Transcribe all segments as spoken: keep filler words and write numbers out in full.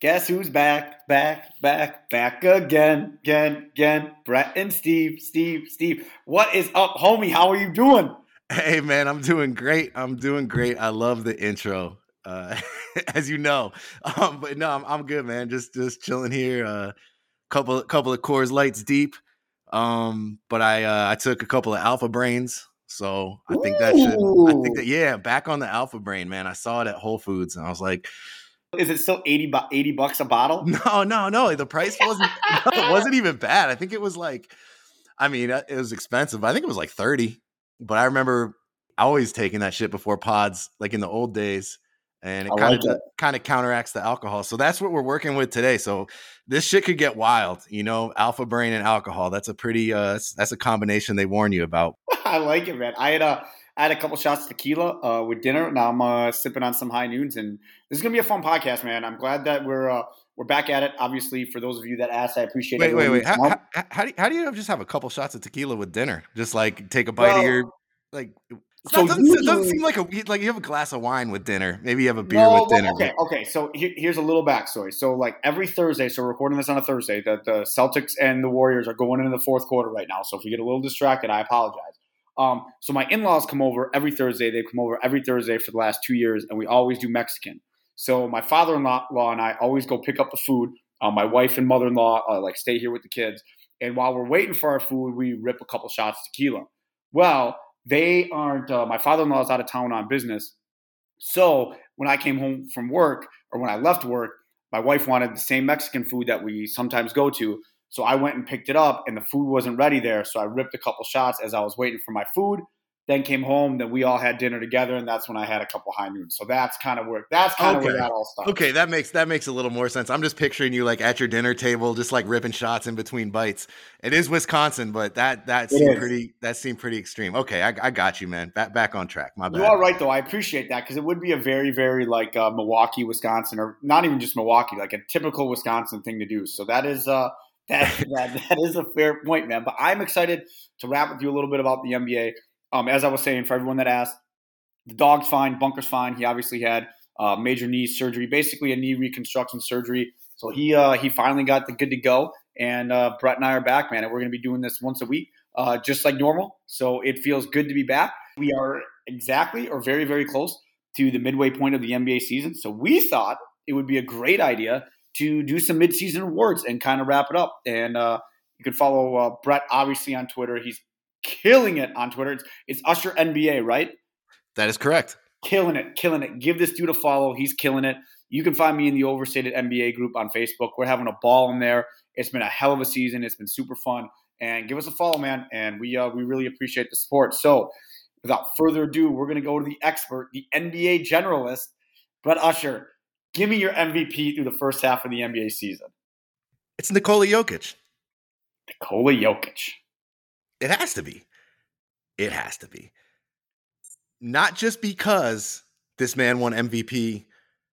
Guess who's back, back, back, back again, again, again. Brett and Steve, Steve, Steve. What is up, homie? How are you doing? Hey, man, I'm doing great. I'm doing great. I love the intro, uh, as you know. Um, but no, I'm, I'm good, man. Just just chilling here. Uh, couple couple of Coors Lights deep. Um, but I uh, I took a couple of Alpha Brains, so I think that should. I think that Ooh. yeah, back on the Alpha Brain, man. I saw it at Whole Foods, and I was like, Is it still eighty, bu- eighty bucks a bottle? no, no, no. The price wasn't no, it wasn't even bad. I think it was like, I mean, uh, it was expensive. I think it was like thirty. But I remember always taking that shit before pods, like in the old days, and I it kind like of it. kind of counteracts the alcohol. So that's what we're working with today. So this shit could get wild, you know. Alpha Brain and alcohol. That's a pretty uh, that's, that's a combination they warn you about. I like it, man. I had a, I had a couple shots of tequila uh, with dinner. Now I'm uh, sipping on some high noons, and this is gonna be a fun podcast, man. I'm glad that we're uh, we're back at it. Obviously, for those of you that asked, I appreciate. Wait, wait, everyone wait. How, reaching out. how, how do you, how do you just have a couple shots of tequila with dinner? Just like take a bite of Well, your like. It's so not doesn't it doesn't usually. seem like a like you have a glass of wine with dinner. Maybe you have a beer No, with well, dinner, but okay, okay. So here, here's a little backstory. So like every Thursday, so we're recording this on a Thursday. The the Celtics and the Warriors are going into the fourth quarter right now. So if we get a little distracted, I apologize. Um, so my in-laws come over every Thursday. They've come over every Thursday for the last two years, and we always do Mexican. So my father-in-law law and I always go pick up the food. Uh, my wife and mother-in-law uh, like stay here with the kids, and while we're waiting for our food, we rip a couple shots of tequila. Well, they aren't. Uh, my father-in-law is out of town on business. So when I came home from work or when I left work, my wife wanted the same Mexican food that we sometimes go to. So I went and picked it up, and the food wasn't ready there. So I ripped a couple shots as I was waiting for my food. Then came home. Then we all had dinner together, and that's when I had a couple high noons. So that's kind of where that's kind of where okay. that all starts. Okay, that makes that makes a little more sense. I'm just picturing you like at your dinner table, just like ripping shots in between bites. It is Wisconsin, but that that It seemed is. pretty that seemed pretty extreme. Okay, I, I got you, man. Back back on track. My You bad. are right, though. I appreciate that because it would be a very, very like uh, Milwaukee, Wisconsin, or not even just Milwaukee, like a typical Wisconsin thing to do. So that is uh, that that that is a fair point, man. But I'm excited to wrap with you a little bit about the N B A. Um, as I was saying, for everyone that asked, the dog's fine, Bunker's fine. He obviously had uh, major knee surgery, basically a knee reconstruction surgery. So he uh, he finally got the good to go. And uh, Brett and I are back, man. And we're going to be doing this once a week, uh, just like normal. So it feels good to be back. We are exactly or very, very close to the midway point of the N B A season. So we thought it would be a great idea to do some midseason awards and kind of wrap it up. And uh, you can follow uh, Brett, obviously, on Twitter. He's killing it on Twitter. It's, it's Usher N B A, right? That is correct. Killing it, killing it. Give this dude a follow. He's killing it. You can find me in the Overstated N B A group on Facebook. We're having a ball in there. It's been a hell of a season. It's been super fun. And give us a follow, man. And we uh, we really appreciate the support. So without further ado, we're going to go to the expert, the N B A generalist, Brett Usher. Give me your M V P through the first half of the N B A season. It's Nikola Jokic. Nikola Jokic. It has to be. It has to be. Not just because this man won M V P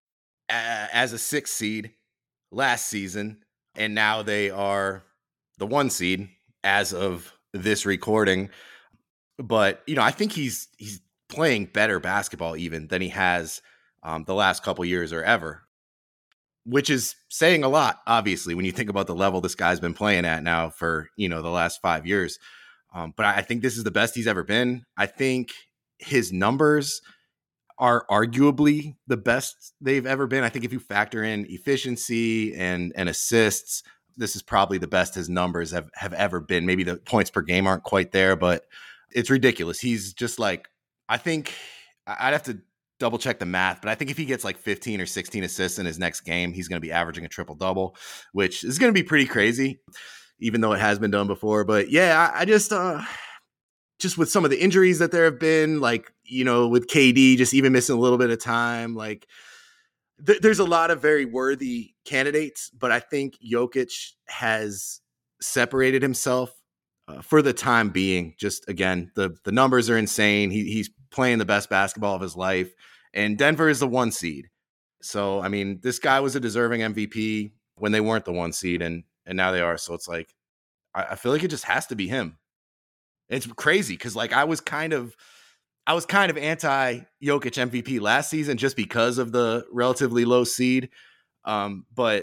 as a sixth seed last season, and now they are the one seed as of this recording. But, you know, I think he's he's playing better basketball even than he has um, the last couple years or ever, which is saying a lot, obviously, when you think about the level this guy's been playing at now for, you know, the last five years. Um, but I think this is the best he's ever been. I think his numbers are arguably the best they've ever been. I think if you factor in efficiency and, and assists, this is probably the best his numbers have, have ever been. Maybe the points per game aren't quite there, but it's ridiculous. He's just like, I think I'd have to double check the math, but I think if he gets like fifteen or sixteen assists in his next game, he's going to be averaging a triple double, which is going to be pretty crazy, even though it has been done before. But yeah, I, I just, uh, just with some of the injuries that there have been, like, you know, with K D just even missing a little bit of time, like th- there's a lot of very worthy candidates, but I think Jokic has separated himself uh, for the time being. Just again, the the numbers are insane. He, he's playing the best basketball of his life, and Denver is the one seed. So, I mean, this guy was a deserving M V P when they weren't the one seed, and and now they are. So it's like, I, I feel like it just has to be him. It's crazy because like I was kind of I was kind of anti Jokic M V P last season just because of the relatively low seed. Um, but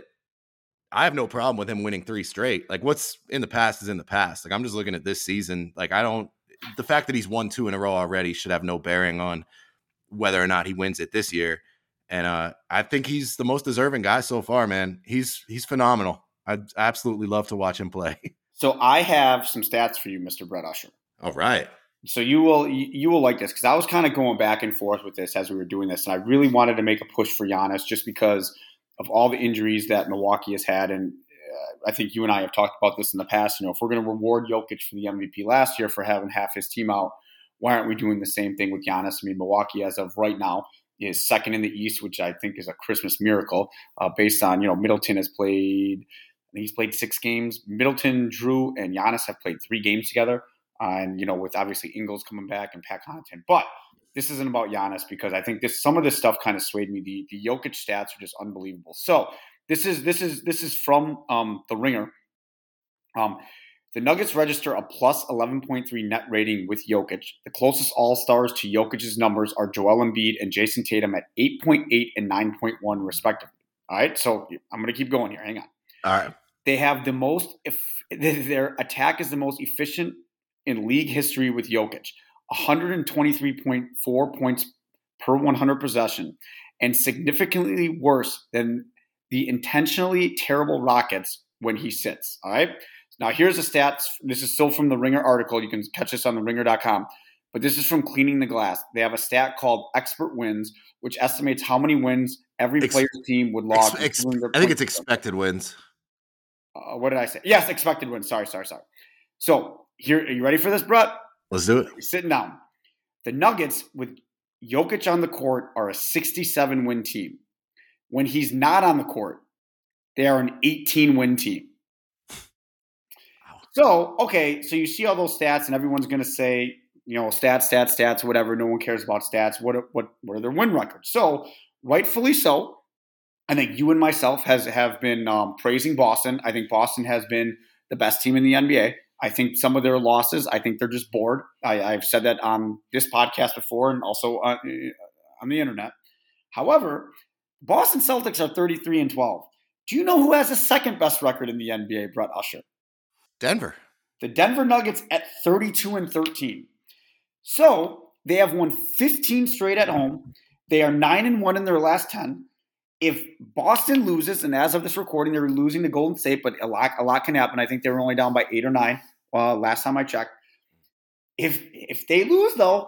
I have no problem with him winning three straight. Like, what's in the past is in the past. Like, I'm just looking at this season. Like, I don't, the fact that he's won two in a row already should have no bearing on whether or not he wins it this year. And uh, I think he's the most deserving guy so far, man. He's he's phenomenal. I'd absolutely love to watch him play. So I have some stats for you, Mister Brett Usher. All right. So you will you will like this because I was kind of going back and forth with this as we were doing this, and I really wanted to make a push for Giannis just because of all the injuries that Milwaukee has had. And uh, I think you and I have talked about this in the past. You know, if we're going to reward Jokic for the M V P last year for having half his team out, why aren't we doing the same thing with Giannis? I mean, Milwaukee, as of right now, is second in the East, which I think is a Christmas miracle uh, based on, you know, Middleton has played, he's played six games. Middleton, Drew, and Giannis have played three games together. Uh, and, you know, with obviously Ingles coming back and Pat Connaughton. But this isn't about Giannis because I think this some of this stuff kind of swayed me. The the Jokic stats are just unbelievable. So this is this is this is from um, the Ringer. Um, the Nuggets register a plus eleven point three net rating with Jokic. The closest All-Stars to Jokic's numbers are Joel Embiid and Jason Tatum at eight point eight and nine point one respectively. All right, so I'm going to keep going here. Hang on. All right. They have the most if their attack is the most efficient in league history with Jokic, one twenty-three point four points per one hundred possession, and significantly worse than the intentionally terrible Rockets when he sits. All right. Now, here's the stats. This is still from the Ringer article. You can catch this on the ringer dot com. But this is from Cleaning the Glass. They have a stat called Expert Wins, which estimates how many wins every Ex- player's team would log. Ex- ex- I think it's expected wins. Uh, what did I say? Yes, expected wins. Sorry, sorry, sorry. So, here, are you ready for this, Brett? Let's do it. You're sitting down. The Nuggets, with Jokic on the court, are a sixty-seven win team. When he's not on the court, they are an eighteen win team. So, okay, so you see all those stats, and everyone's going to say, you know, stats, stats, stats, whatever. No one cares about stats. What, what, what are their win records? So, rightfully so, I think you and myself has have been um, praising Boston. I think Boston has been the best team in the N B A. I think some of their losses, I think they're just bored. I, I've said that on this podcast before and also on, on the internet. However, Boston Celtics are thirty-three and twelve. Do you know who has the second best record in the N B A, Brett Usher? Denver. The Denver Nuggets at thirty-two and thirteen. So they have won fifteen straight at home. They are nine and one in their last ten. If Boston loses, and as of this recording, they're losing to Golden State, but a lot, a lot can happen. I think they were only down by eight or nine uh, last time I checked. If if they lose, though,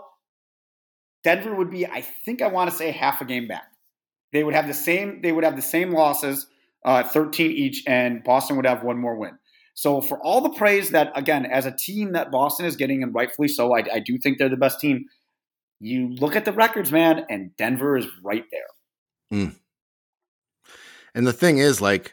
Denver would be, I think I want to say, half a game back. They would have the same. They would have the same losses, uh, thirteen each, and Boston would have one more win. So for all the praise that, again, as a team that Boston is getting, and rightfully so, I, I do think they're the best team. You look at the records, man, and Denver is right there. Mm. And the thing is, like,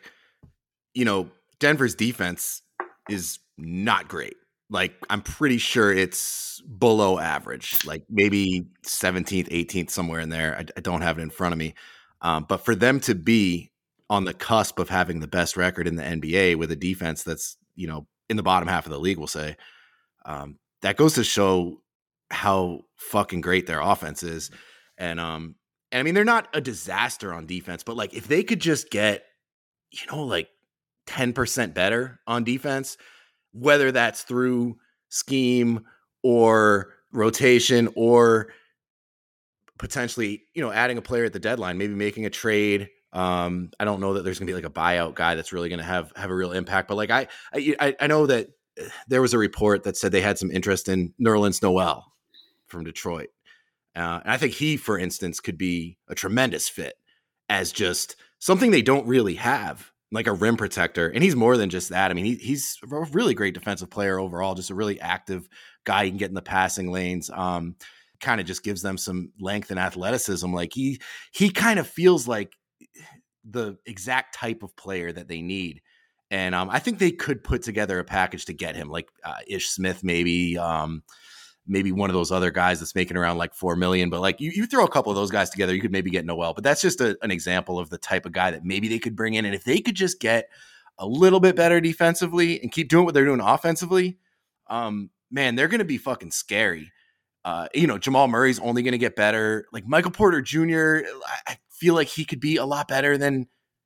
you know, Denver's defense is not great. Like, I'm pretty sure it's below average, like maybe seventeenth, eighteenth, somewhere in there. I, I don't have it in front of me. Um, but for them to be on the cusp of having the best record in the N B A with a defense that's, you know, in the bottom half of the league, we'll say, um, that goes to show how fucking great their offense is. And, um, and I mean, they're not a disaster on defense, but like if they could just get, you know, like ten percent better on defense, whether that's through scheme or rotation or potentially, you know, adding a player at the deadline, maybe making a trade. Um, I don't know that there's gonna be like a buyout guy that's really gonna have have a real impact, but like I I I know that there was a report that said they had some interest in Nerlens Noel from Detroit, uh, and I think he, for instance, could be a tremendous fit as just something they don't really have, like a rim protector, and he's more than just that. I mean, he, he's a really great defensive player overall, just a really active guy. He can get in the passing lanes. Um, kind of just gives them some length and athleticism. Like he he kind of feels like the exact type of player that they need. And um, I think they could put together a package to get him, like uh, Ish Smith, maybe, um, maybe one of those other guys that's making around like four million. But like you, you throw a couple of those guys together, you could maybe get Noel. But that's just a, an example of the type of guy that maybe they could bring in. And if they could just get a little bit better defensively and keep doing what they're doing offensively, um, man, they're going to be fucking scary. Uh, you know, Jamal Murray's only going to get better. Like Michael Porter Junior, I feel like he could be a lot better than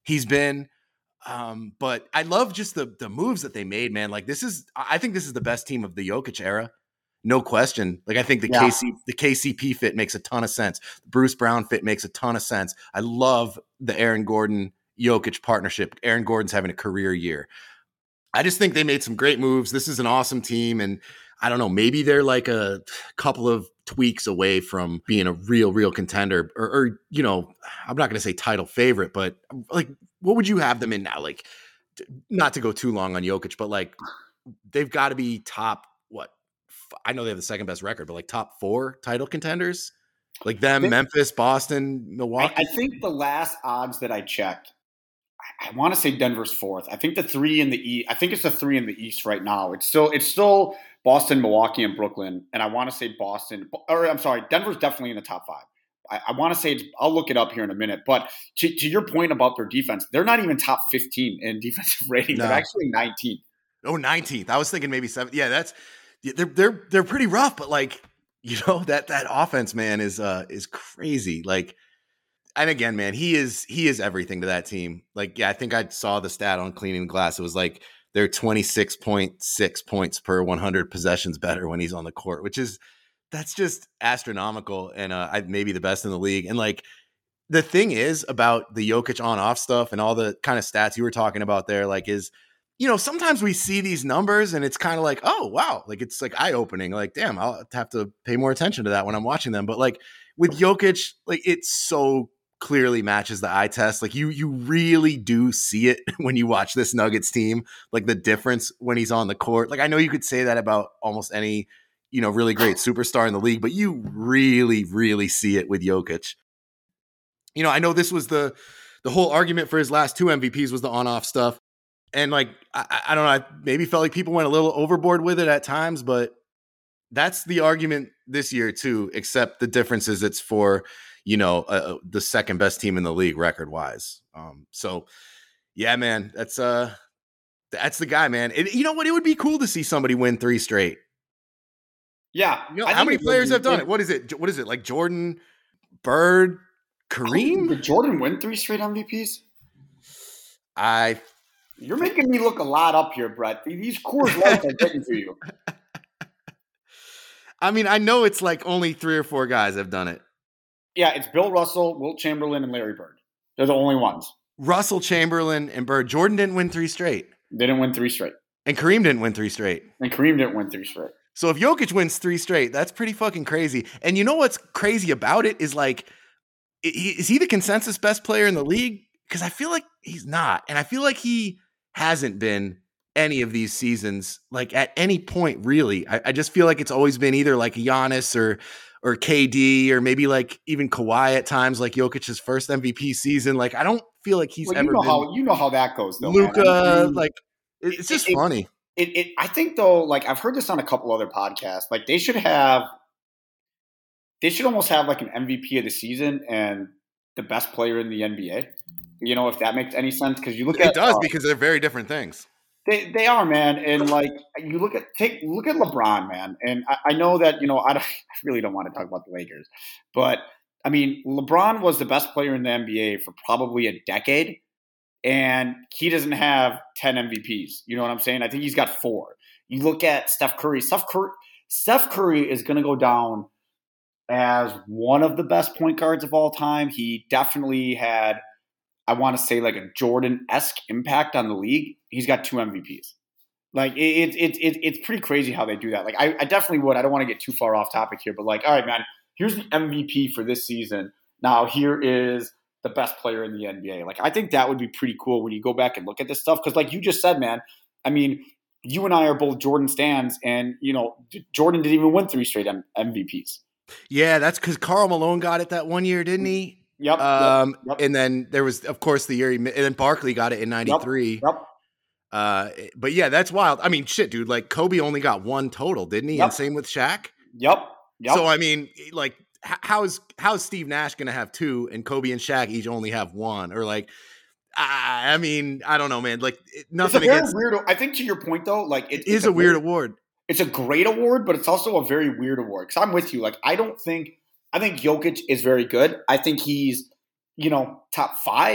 he's been. Um, but I love just the the moves that they made, man. Like this is, I think this is the best team of the Jokic era, no question. Like I think the Yeah. K C the K C P fit makes a ton of sense. The Bruce Brown fit makes a ton of sense. I love the Aaron Gordon Jokic partnership. Aaron Gordon's having a career year. I just think they made some great moves. This is an awesome team, and I don't know, maybe they're like a couple of tweaks away from being a real, real contender, or, or you know, I'm not going to say title favorite, but like, what would you have them in now? Like, not to go too long on Jokic, but like, they've got to be top, what? I know they have the second best record, but like top four title contenders? Like them, think, Memphis, Boston, Milwaukee? I, I think the last odds that I checked, I, I want to say Denver's fourth. I think the three in the East, I think it's the three in the East right now. It's still, it's still Boston, Milwaukee, and Brooklyn. And I want to say Boston, or I'm sorry, Denver's definitely in the top five. I, I want to say, it's, I'll look it up here in a minute. But to, to your point about their defense, they're not even top fifteen in defensive rating. No. They're actually nineteenth. Oh, nineteenth. I was thinking maybe seventh. Yeah, that's they're they're they're pretty rough, but like, you know, that that offense, man, is uh is crazy. Like, and again, man, he is he is everything to that team. Like, yeah, I think I saw the stat on Cleaning the Glass. It was like they're twenty-six point six points per one hundred possessions better when he's on the court, which is that's just astronomical, and uh, I, maybe the best in the league. And like, the thing is about the Jokic on off stuff and all the kind of stats you were talking about there, like, is, you know, sometimes we see these numbers and it's kind of like, oh, wow. Like, it's like eye opening. Like, damn, I'll have to pay more attention to that when I'm watching them. But like with Jokic, like, it so clearly matches the eye test. Like you, you really do see it when you watch this Nuggets team, like the difference when he's on the court. Like, I know you could say that about almost any, you know, really great superstar in the league, but you really, really see it with Jokic. You know, I know this was the, the whole argument for his last two M V Ps was the on-off stuff. And like, I, I don't know, I maybe felt like people went a little overboard with it at times, but that's the argument this year too, except the difference is it's for, you know, uh, the second best team in the league record wise. Um, so yeah, man, that's uh, that's the guy, man. It, you know what? It would be cool to see somebody win three straight. Yeah. You know, how many players have done it? What is it? What is it? Like Jordan, Bird, Kareem? Did Jordan win three straight M V Ps? I You're making me look a lot up here, Brett. These Coors Lights are getting to you. I mean, I know it's like only three or four guys have done it. Yeah, it's Bill Russell, Wilt Chamberlain, and Larry Bird. They're the only ones. Russell, Chamberlain, and Bird. Jordan didn't win three straight. They didn't win three straight. And Kareem didn't win three straight. And Kareem didn't win three straight. So if Jokic wins three straight, that's pretty fucking crazy. And you know what's crazy about it is like, is he the consensus best player in the league? Because I feel like he's not. And I feel like he hasn't been any of these seasons, like at any point, really. I, I just feel like it's always been either like Giannis or or K D or maybe like even Kawhi at times, like Jokic's first M V P season. Like, I don't feel like he's well, ever you know been. How, you know how that goes, though. Luka, I mean, like, it's just it, funny. It, it, I think, though, like, I've heard this on a couple other podcasts. Like, they should have, they should almost have like an M V P of the season and the best player in the N B A. You know, if that makes any sense, because you look it at it does uh, because they're very different things. They they are, man, and like you look at take look at LeBron, man, and I, I know that you know I, don't, I really don't want to talk about the Lakers, but I mean LeBron was the best player in the N B A for probably a decade, and he doesn't have ten M V Ps. You know what I'm saying? I think he's got four. You look at Steph Curry. Steph Curry, Steph Curry is going to go down as one of the best point guards of all time. He definitely had, I want to say, like a Jordan-esque impact on the league. He's got two M V Ps. Like it, it, it, it's pretty crazy how they do that. Like I, I definitely would. I don't want to get too far off topic here, but like, all right, man, here's the M V P for this season. Now here is the best player in the N B A. Like I think that would be pretty cool when you go back and look at this stuff. Because like you just said, man, I mean, you and I are both Jordan stans, and you know Jordan didn't even win three straight M- MVP. Yeah, that's because Karl Malone got it that one year, didn't he? Yep. Um, yep, yep. And then there was, of course, the year he, and then Barkley got it in ninety-three. Yep. yep. Uh, but yeah, that's wild. I mean, shit, dude. Like Kobe only got one total, didn't he? Yep. And same with Shaq. Yep. Yep. So I mean, like, how is how is Steve Nash going to have two, and Kobe and Shaq each only have one? Or like, I, I mean, I don't know, man. Like, nothing it's a very against. Weird, I think to your point though, like it, it is a, a weird award. It's a great award, but it's also a very weird award. Because I'm with you. Like, I don't think I think Jokic is very good. I think he's, you know, top five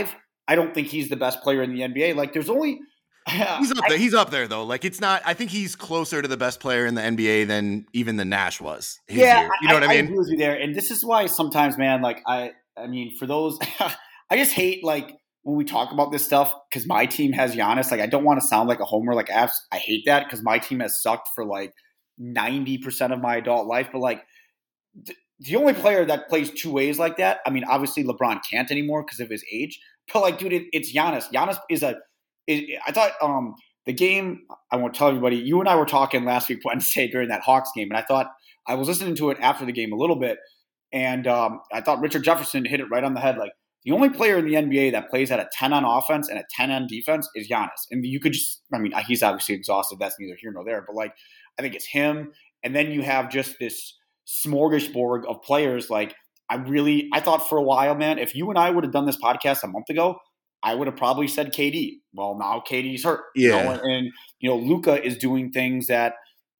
I don't think he's the best player in the N B A. Like, there's only he's up there. I, he's up there though. Like, it's not. I think he's closer to the best player in the N B A than even the Nash was. His yeah, year. You know I, what I mean? I agree with you there. And this is why sometimes, man, like I, I mean, for those, I just hate like when we talk about this stuff because my team has Giannis. Like, I don't want to sound like a homer. Like, I, I hate that because my team has sucked for like ninety percent of my adult life. But like. Th- The only player that plays two ways like that, I mean, obviously LeBron can't anymore because of his age. But like, dude, it, it's Giannis. Giannis is a. Is, I thought um, the game. I won't tell everybody. You and I were talking last week Wednesday during that Hawks game, and I thought I was listening to it after the game a little bit, and um, I thought Richard Jefferson hit it right on the head. Like the only player in the N B A that plays at a ten on offense and a ten on defense is Giannis, and you could just. I mean, he's obviously exhausted. That's neither here nor there. But like, I think it's him, and then you have just this smorgasbord of players. Like I really, I thought for a while, man, if you and I would have done this podcast a month ago, I would have probably said K D. Well, now K D's hurt. Yeah. You know? and, and, you know, Luka is doing things that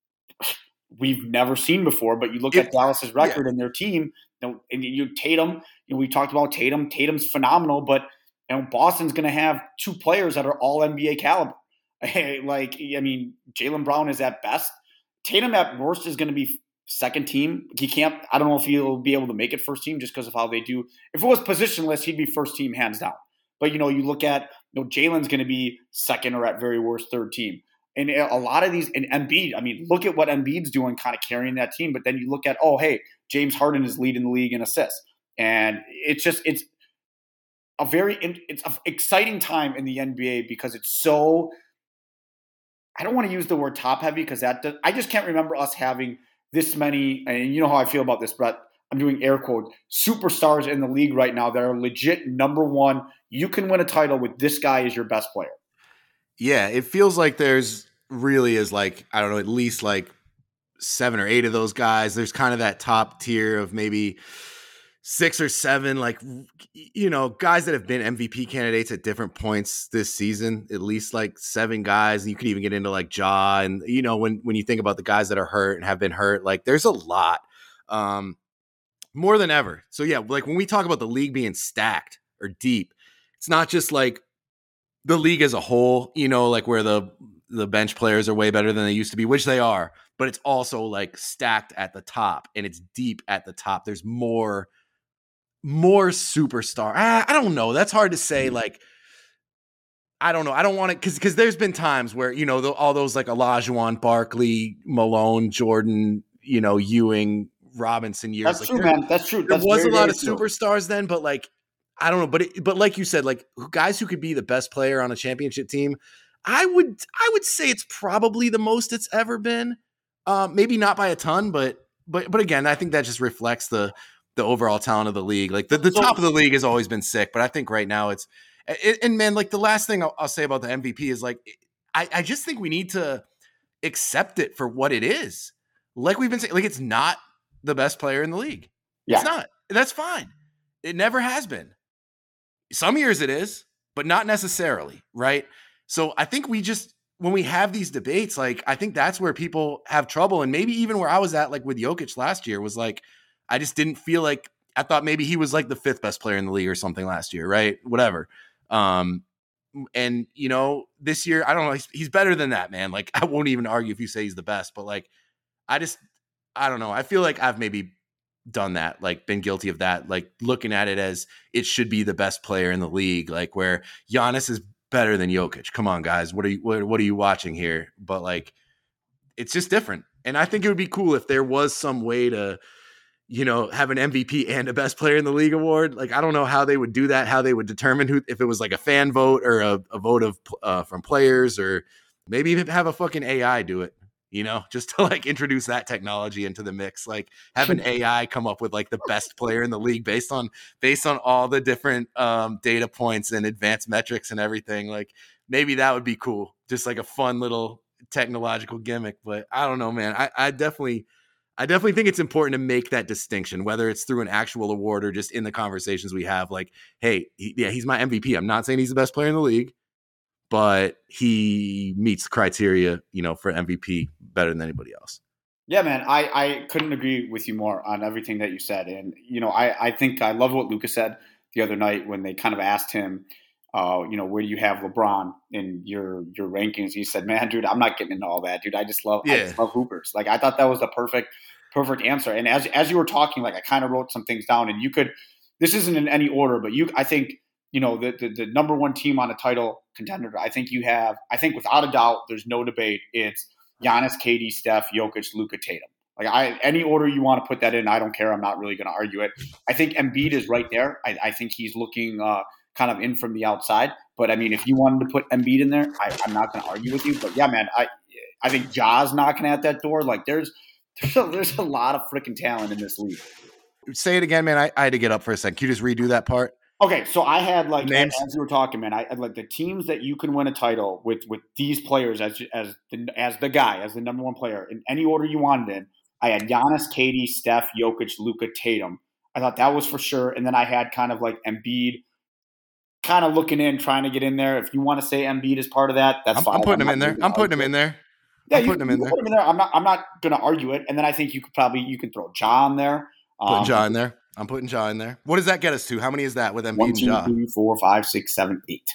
we've never seen before, but you look it, at Dallas's record yeah. and their team, you know, and you Tatum, you know, we talked about Tatum, Tatum's phenomenal, but you know, Boston's going to have two players that are all N B A caliber. Like, I mean, Jaylen Brown is at best. Tatum at worst is going to be second team. He can't, I don't know if he'll be able to make it first team just because of how they do. If it was positionless, he'd be first team hands down. But, you know, you look at, you know, Jalen's going to be second or at very worst third team. And a lot of these, and Embiid, I mean, look at what Embiid's doing kind of carrying that team. But then you look at, oh, hey, James Harden is leading the league in assists. And it's just, it's a very, it's an exciting time in the N B A because it's so, I don't want to use the word top heavy because that, does, I just can't remember us having this many, and you know how I feel about this, Brett. I'm doing air quotes, superstars in the league right now that are legit number one. You can win a title with this guy as your best player. Yeah, it feels like there's really is like, I don't know, at least like seven or eight of those guys. There's kind of that top tier of maybe six or seven, like, you know, guys that have been M V P candidates at different points this season, at least like seven guys. And you could even get into like Ja. And, you know, when, when you think about the guys that are hurt and have been hurt, like there's a lot, um, more than ever. So yeah, like when we talk about the league being stacked or deep, it's not just like the league as a whole, you know, like where the, the bench players are way better than they used to be, which they are, but it's also like stacked at the top and it's deep at the top. There's more, more superstar. I, I don't know. That's hard to say. Like, I don't know. I don't want to, cause, cause there's been times where, you know, the, all those like Olajuwon, Barkley, Malone, Jordan, you know, Ewing, Robinson years. That's like, true, there, man. That's true. There That's was very, a lot of true. superstars then, but like, I don't know. But, it, but like you said, like guys who could be the best player on a championship team, I would, I would say it's probably the most it's ever been. Um, maybe not by a ton, but, but, but again, I think that just reflects the, the overall talent of the league. Like the, the so, top of the league has always been sick, but I think right now it's, it, and man, like the last thing I'll, I'll say about the M V P is like, I, I just think we need to accept it for what it is. Like we've been saying, like it's not the best player in the league. Yeah. It's not. That's fine. It never has been. Some years it is, but not necessarily. Right. So I think we just, when we have these debates, like I think that's where people have trouble. And maybe even where I was at, like with Jokic last year was like, I just didn't feel like, I thought maybe he was like the fifth best player in the league or something last year, right? Whatever. Um, and, you know, this year, I don't know, he's, he's better than that, man. Like, I won't even argue if you say he's the best, but like, I just, I don't know. I feel like I've maybe done that, like been guilty of that, like looking at it as it should be the best player in the league, like where Giannis is better than Jokic. Come on, guys. What are you, what, what are you watching here? But like, it's just different. And I think it would be cool if there was some way to, you know, have an M V P and a best player in the league award. Like, I don't know how they would do that, how they would determine who, if it was like a fan vote or a, a vote of uh, from players, or maybe even have a fucking A I do it, you know, just to like introduce that technology into the mix, like have an A I come up with like the best player in the league based on, based on all the different um, data points and advanced metrics and everything. Like maybe that would be cool. Just like a fun little technological gimmick, but I don't know, man. I, I definitely, I definitely think it's important to make that distinction, whether it's through an actual award or just in the conversations we have. Like, hey, he, yeah, he's my M V P. I'm not saying he's the best player in the league, but he meets the criteria, you know, for M V P better than anybody else. Yeah, man, I, I couldn't agree with you more on everything that you said. And, you know, I, I think I love what Luka said the other night when they kind of asked him, uh, you know, where do you have LeBron in your your rankings? He said, man, dude, I'm not getting into all that, dude. I just love I Yeah. just love hoopers. Like I thought that was the perfect perfect answer. And as as you were talking, like I kind of wrote some things down, and you could. This isn't in any order, but you, I think, you know, the, the the number one team on a title contender. I think you have. I think without a doubt, there's no debate. It's Giannis, K D, Steph, Jokic, Luka, Tatum. Like I, any order you want to put that in, I don't care. I'm not really going to argue it. I think Embiid is right there. I, I think he's looking uh, kind of in from the outside. But I mean, if you wanted to put Embiid in there, I, I'm not going to argue with you. But yeah, man, I I think Ja's knocking at that door. Like there's there's a, there's a lot of freaking talent in this league. Say it again, man. I, I had to get up for a second. Can you just redo that part? Okay, so I had like Names? as you were talking, man. I had like the teams that you can win a title with with these players as as the as the guy as the number one player in any order you wanted in. I had Giannis, K D, Steph, Jokic, Luka, Tatum. I thought that was for sure, and then I had kind of like Embiid, kind of looking in, trying to get in there. If you want to say Embiid is part of that, that's I'm, fine. I'm putting I'm him in there. I'm putting him in there. Yeah, I'm you, putting him you in there. Put him in there. I'm not. I'm not going to argue it. And then I think you could probably you can throw Ja in there. Putting Um, Ja in there. I'm putting Ja in there. What does that get us to? How many is that with Embiid One, and two, Ja? three, four, five, six, seven, eight.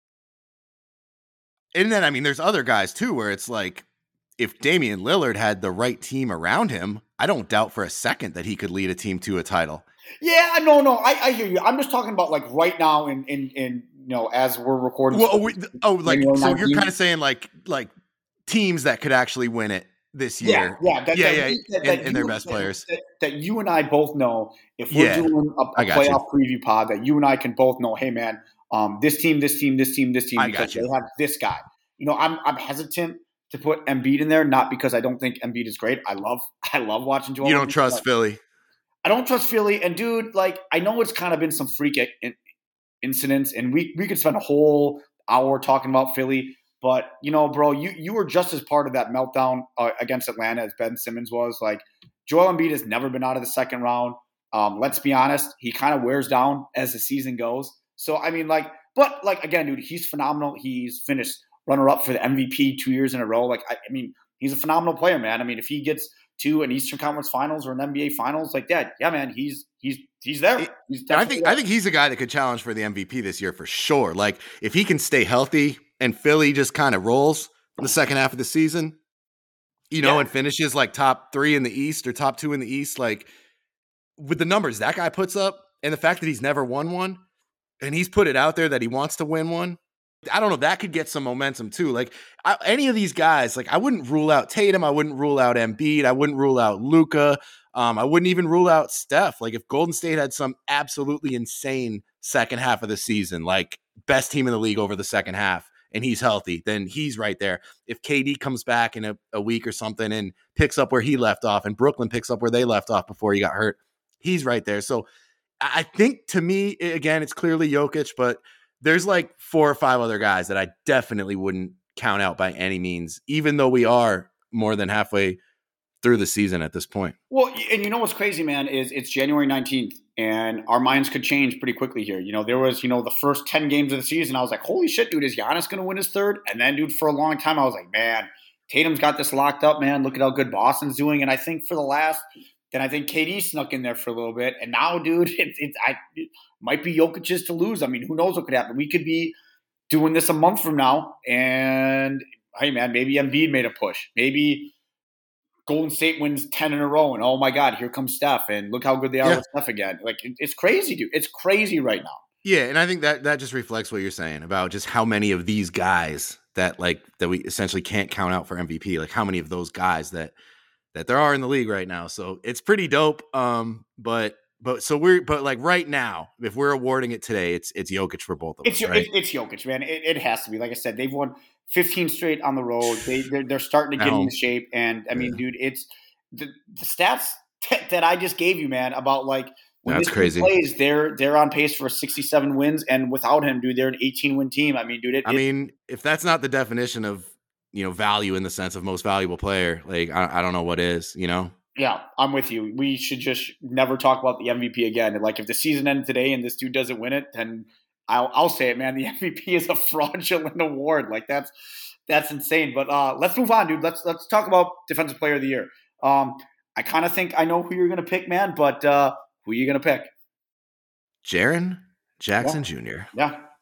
And then, I mean, there's other guys too where it's like, if Damian Lillard had the right team around him, I don't doubt for a second that he could lead a team to a title. Yeah, no, no, I, I hear you. I'm just talking about like right now in in, in you know as we're recording. Well, we, oh, like January so you're nineteenth. kind of saying like like teams that could actually win it this year. Yeah, yeah, that, yeah, that, yeah, that, and, that and their you, best that, players. That, that you and I both know if we're Yeah, doing a, a I got you. playoff preview pod, that you and I can both know, hey man, um, this team, this team, this team, this team, I because got you. they have this guy. You know, I'm I'm hesitant to put Embiid in there, not because I don't think Embiid is great. I love I love watching Joel. You don't Embiid, trust Philly. I don't trust Philly, and dude, like I know it's kind of been some freak in, incidents, and we we could spend a whole hour talking about Philly. But you know, bro, you you were just as part of that meltdown uh, against Atlanta as Ben Simmons was. Like Joel Embiid has never been out of the second round. Um, let's be honest, he kind of wears down as the season goes. So I mean, like, but like again, dude, he's phenomenal. He's finished runner up for the M V P two years in a row. Like I, I mean, he's a phenomenal player, man. I mean, if he gets to an Eastern Conference Finals or an N B A Finals like that, yeah, man, he's he's he's there. He's I think there. I think he's a guy that could challenge for the M V P this year for sure. Like if he can stay healthy and Philly just kind of rolls in the second half of the season, you know, Yeah. and finishes like top three in the East or top two in the East, like with the numbers that guy puts up and the fact that he's never won one and he's put it out there that he wants to win one. I don't know. That could get some momentum too. Like I, any of these guys, like I wouldn't rule out Tatum. I wouldn't rule out Embiid. I wouldn't rule out Luka. Um, I wouldn't even rule out Steph. Like if Golden State had some absolutely insane second half of the season, like best team in the league over the second half, and he's healthy, then he's right there. If K D comes back in a, a week or something and picks up where he left off and Brooklyn picks up where they left off before he got hurt, he's right there. So I think to me, again, it's clearly Jokic, but there's like four or five other guys that I definitely wouldn't count out by any means, even though we are more than halfway through the season at this point. Well, and you know what's crazy, man, is it's January nineteenth and our minds could change pretty quickly here. You know, there was, you know, the first ten games of the season, I was like, holy shit, dude, is Giannis going to win his third? And then, dude, for a long time, I was like, man, Tatum's got this locked up, man. Look at how good Boston's doing. And I think for the last – then I think K D snuck in there for a little bit. And now, dude, it, it, I, it might be Jokic's to lose. I mean, who knows what could happen? We could be doing this a month from now. And, hey, man, maybe Embiid made a push. Maybe Golden State wins ten in a row. And, oh, my God, here comes Steph. And look how good they are Yeah. with Steph again. Like, it, it's crazy, dude. It's crazy right now. Yeah, and I think that that just reflects what you're saying about just how many of these guys that, like, that we essentially can't count out for M V P. Like, how many of those guys that – that there are in the league right now. So it's pretty dope. Um, but, but so we're, but like right now, if we're awarding it today, it's, it's Jokic for both of It's us, right? it, it's Jokic, man. It, it has to be. Like I said, they've won fifteen straight on the road. They they're, they're starting to get At home. into shape. And I mean, Yeah. dude, it's the, the stats that, that I just gave you, man, about like when That's this crazy. team plays, they're they're on pace for sixty-seven wins, and without him, dude, they're an eighteen win team. I mean, dude, it, I it, mean, if that's not the definition of, you know, value in the sense of most valuable player, like, I, I don't know what is, you know? yeah, I'm with you. We should just never talk about the M V P again. And like, if the season ended today and this dude doesn't win it, then I'll I'll say it, man. The M V P is a fraudulent award. Like that's that's insane. But uh, let's move on, dude. Let's let's talk about Defensive Player of the Year. Um, I kind of think I know who you're gonna pick, man. But uh, who are you gonna pick? Jaren Jackson Junior Yeah,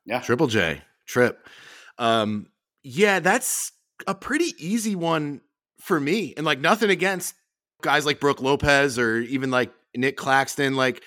Yeah. Triple J, Trip. Um, yeah, that's a pretty easy one for me. And like nothing against guys like Brook Lopez or even like Nick Claxton. Like,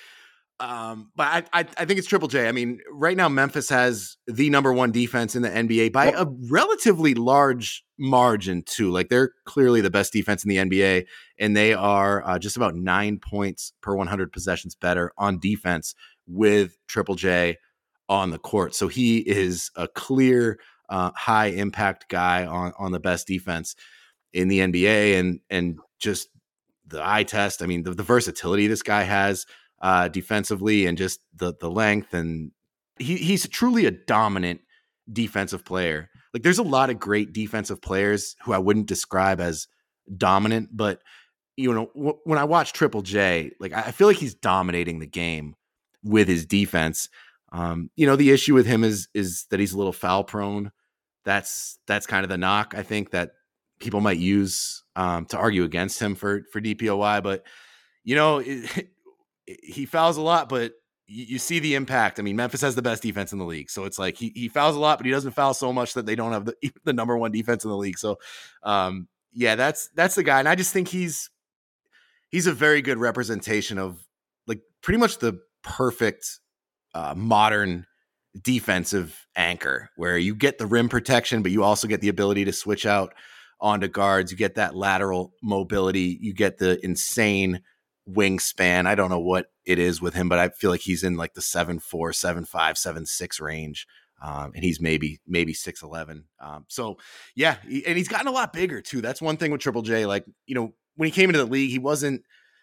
um, but I, I, I think it's Triple J. I mean, right now Memphis has the number one defense in the N B A by Yep. a relatively large margin too. Like they're clearly the best defense in the N B A, and they are uh, just about nine points per one hundred possessions better on defense with Triple J on the court. So he is a clear uh, high impact guy on on the best defense in the N B A, and and just the eye test. I mean, the, the versatility this guy has uh, defensively, and just the the length, and he he's truly a dominant defensive player. Like there's a lot of great defensive players who I wouldn't describe as dominant, but you know, w- when I watch Triple J, like I feel like he's dominating the game with his defense. Um, you know, the issue with him is is that he's a little foul prone. That's that's kind of the knock, I think, that people might use um, to argue against him for for D P O Y. But you know, it, it, he fouls a lot, but you, you see the impact. I mean, Memphis has the best defense in the league, so it's like he he fouls a lot, but he doesn't foul so much that they don't have the the number one defense in the league. So, um, yeah, that's that's the guy, and I just think he's he's a very good representation of like pretty much the perfect uh, modern defensive anchor, where you get the rim protection, but you also get the ability to switch out onto guards. You get that lateral mobility. You get the insane wingspan. I don't know what it is with him, but I feel like he's in like the seven four, seven five, seven six range. Um, and he's maybe, maybe six eleven. Um, so yeah. He, and he's gotten a lot bigger too. That's one thing with Triple J. Like, you know, when he came into the league, he wasn't,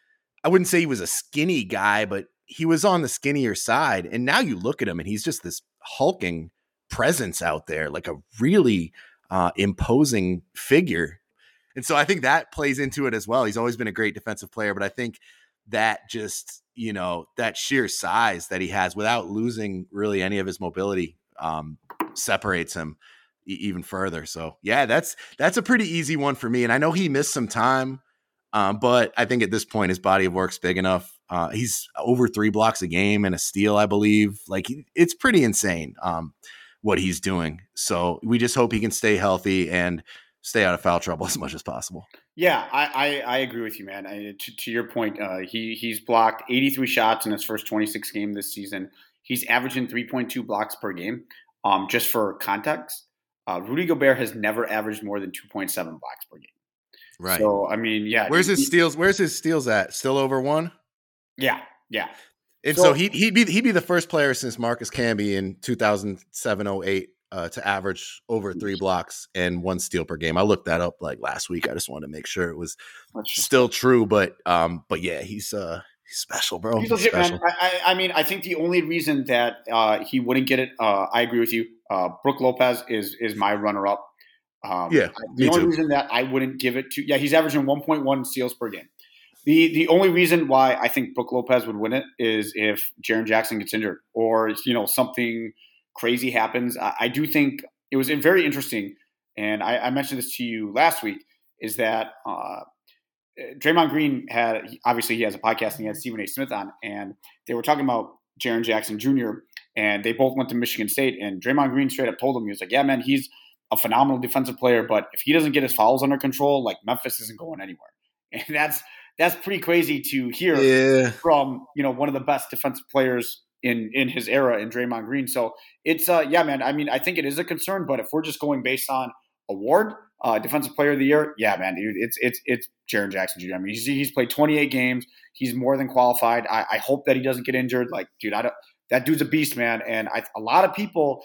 I wouldn't say he was a skinny guy, but he was on the skinnier side. And now you look at him and he's just this hulking presence out there, like a really uh, imposing figure. And so I think that plays into it as well. He's always been a great defensive player, but I think that just, you know, that sheer size that he has without losing really any of his mobility um, separates him e- even further. So yeah, that's, that's a pretty easy one for me. And I know he missed some time, um, but I think at this point his body of work's big enough. Uh, he's over three blocks a game and a steal, I believe. Like it's pretty insane um, what he's doing. So we just hope he can stay healthy and stay out of foul trouble as much as possible. Yeah, I, I, I agree with you, man. I, to, to your point, uh, he he's blocked eighty-three shots in his first twenty-six games this season. He's averaging three point two blocks per game. Um, just for context, uh, Rudy Gobert has never averaged more than two point seven blocks per game. Right. So I mean, yeah. Where's his he, steals? Where's his steals at? Still over one? Yeah, yeah. And so, so he he'd be he'd be the first player since Marcus Camby in two thousand seven oh eight uh, to average over three blocks and one steal per game. I looked that up like last week. I just wanted to make sure it was still true. But um, but yeah, he's uh he's special, bro. He's legit, special. man. I, I mean, I think the only reason that uh, he wouldn't get it, uh, I agree with you. Uh, Brook Lopez is is my runner up. Um, yeah, the only too. reason that I wouldn't give it to, yeah, he's averaging one point one steals per game. The the only reason why I think Brook Lopez would win it is if Jaren Jackson gets injured or, you know, something crazy happens. I, I do think it was very interesting, and I, I mentioned this to you last week, is that uh, Draymond Green had, obviously he has a podcast and he had Stephen A. Smith on, and they were talking about Jaren Jackson Junior, and they both went to Michigan State, and Draymond Green straight up told him, he was like, yeah, man, he's a phenomenal defensive player, but if he doesn't get his fouls under control, like Memphis isn't going anywhere. And that's that's pretty crazy to hear yeah. from, you know, one of the best defensive players in in his era in Draymond Green. So it's uh yeah, man. I mean, I think it is a concern, but if we're just going based on award, uh, defensive player of the year, yeah, man, dude, it's it's it's Jaren Jackson Junior I mean, he's he's played twenty-eight games. He's more than qualified. I, I hope that he doesn't get injured. Like, dude, I don't. That dude's a beast, man. And I, a lot of people,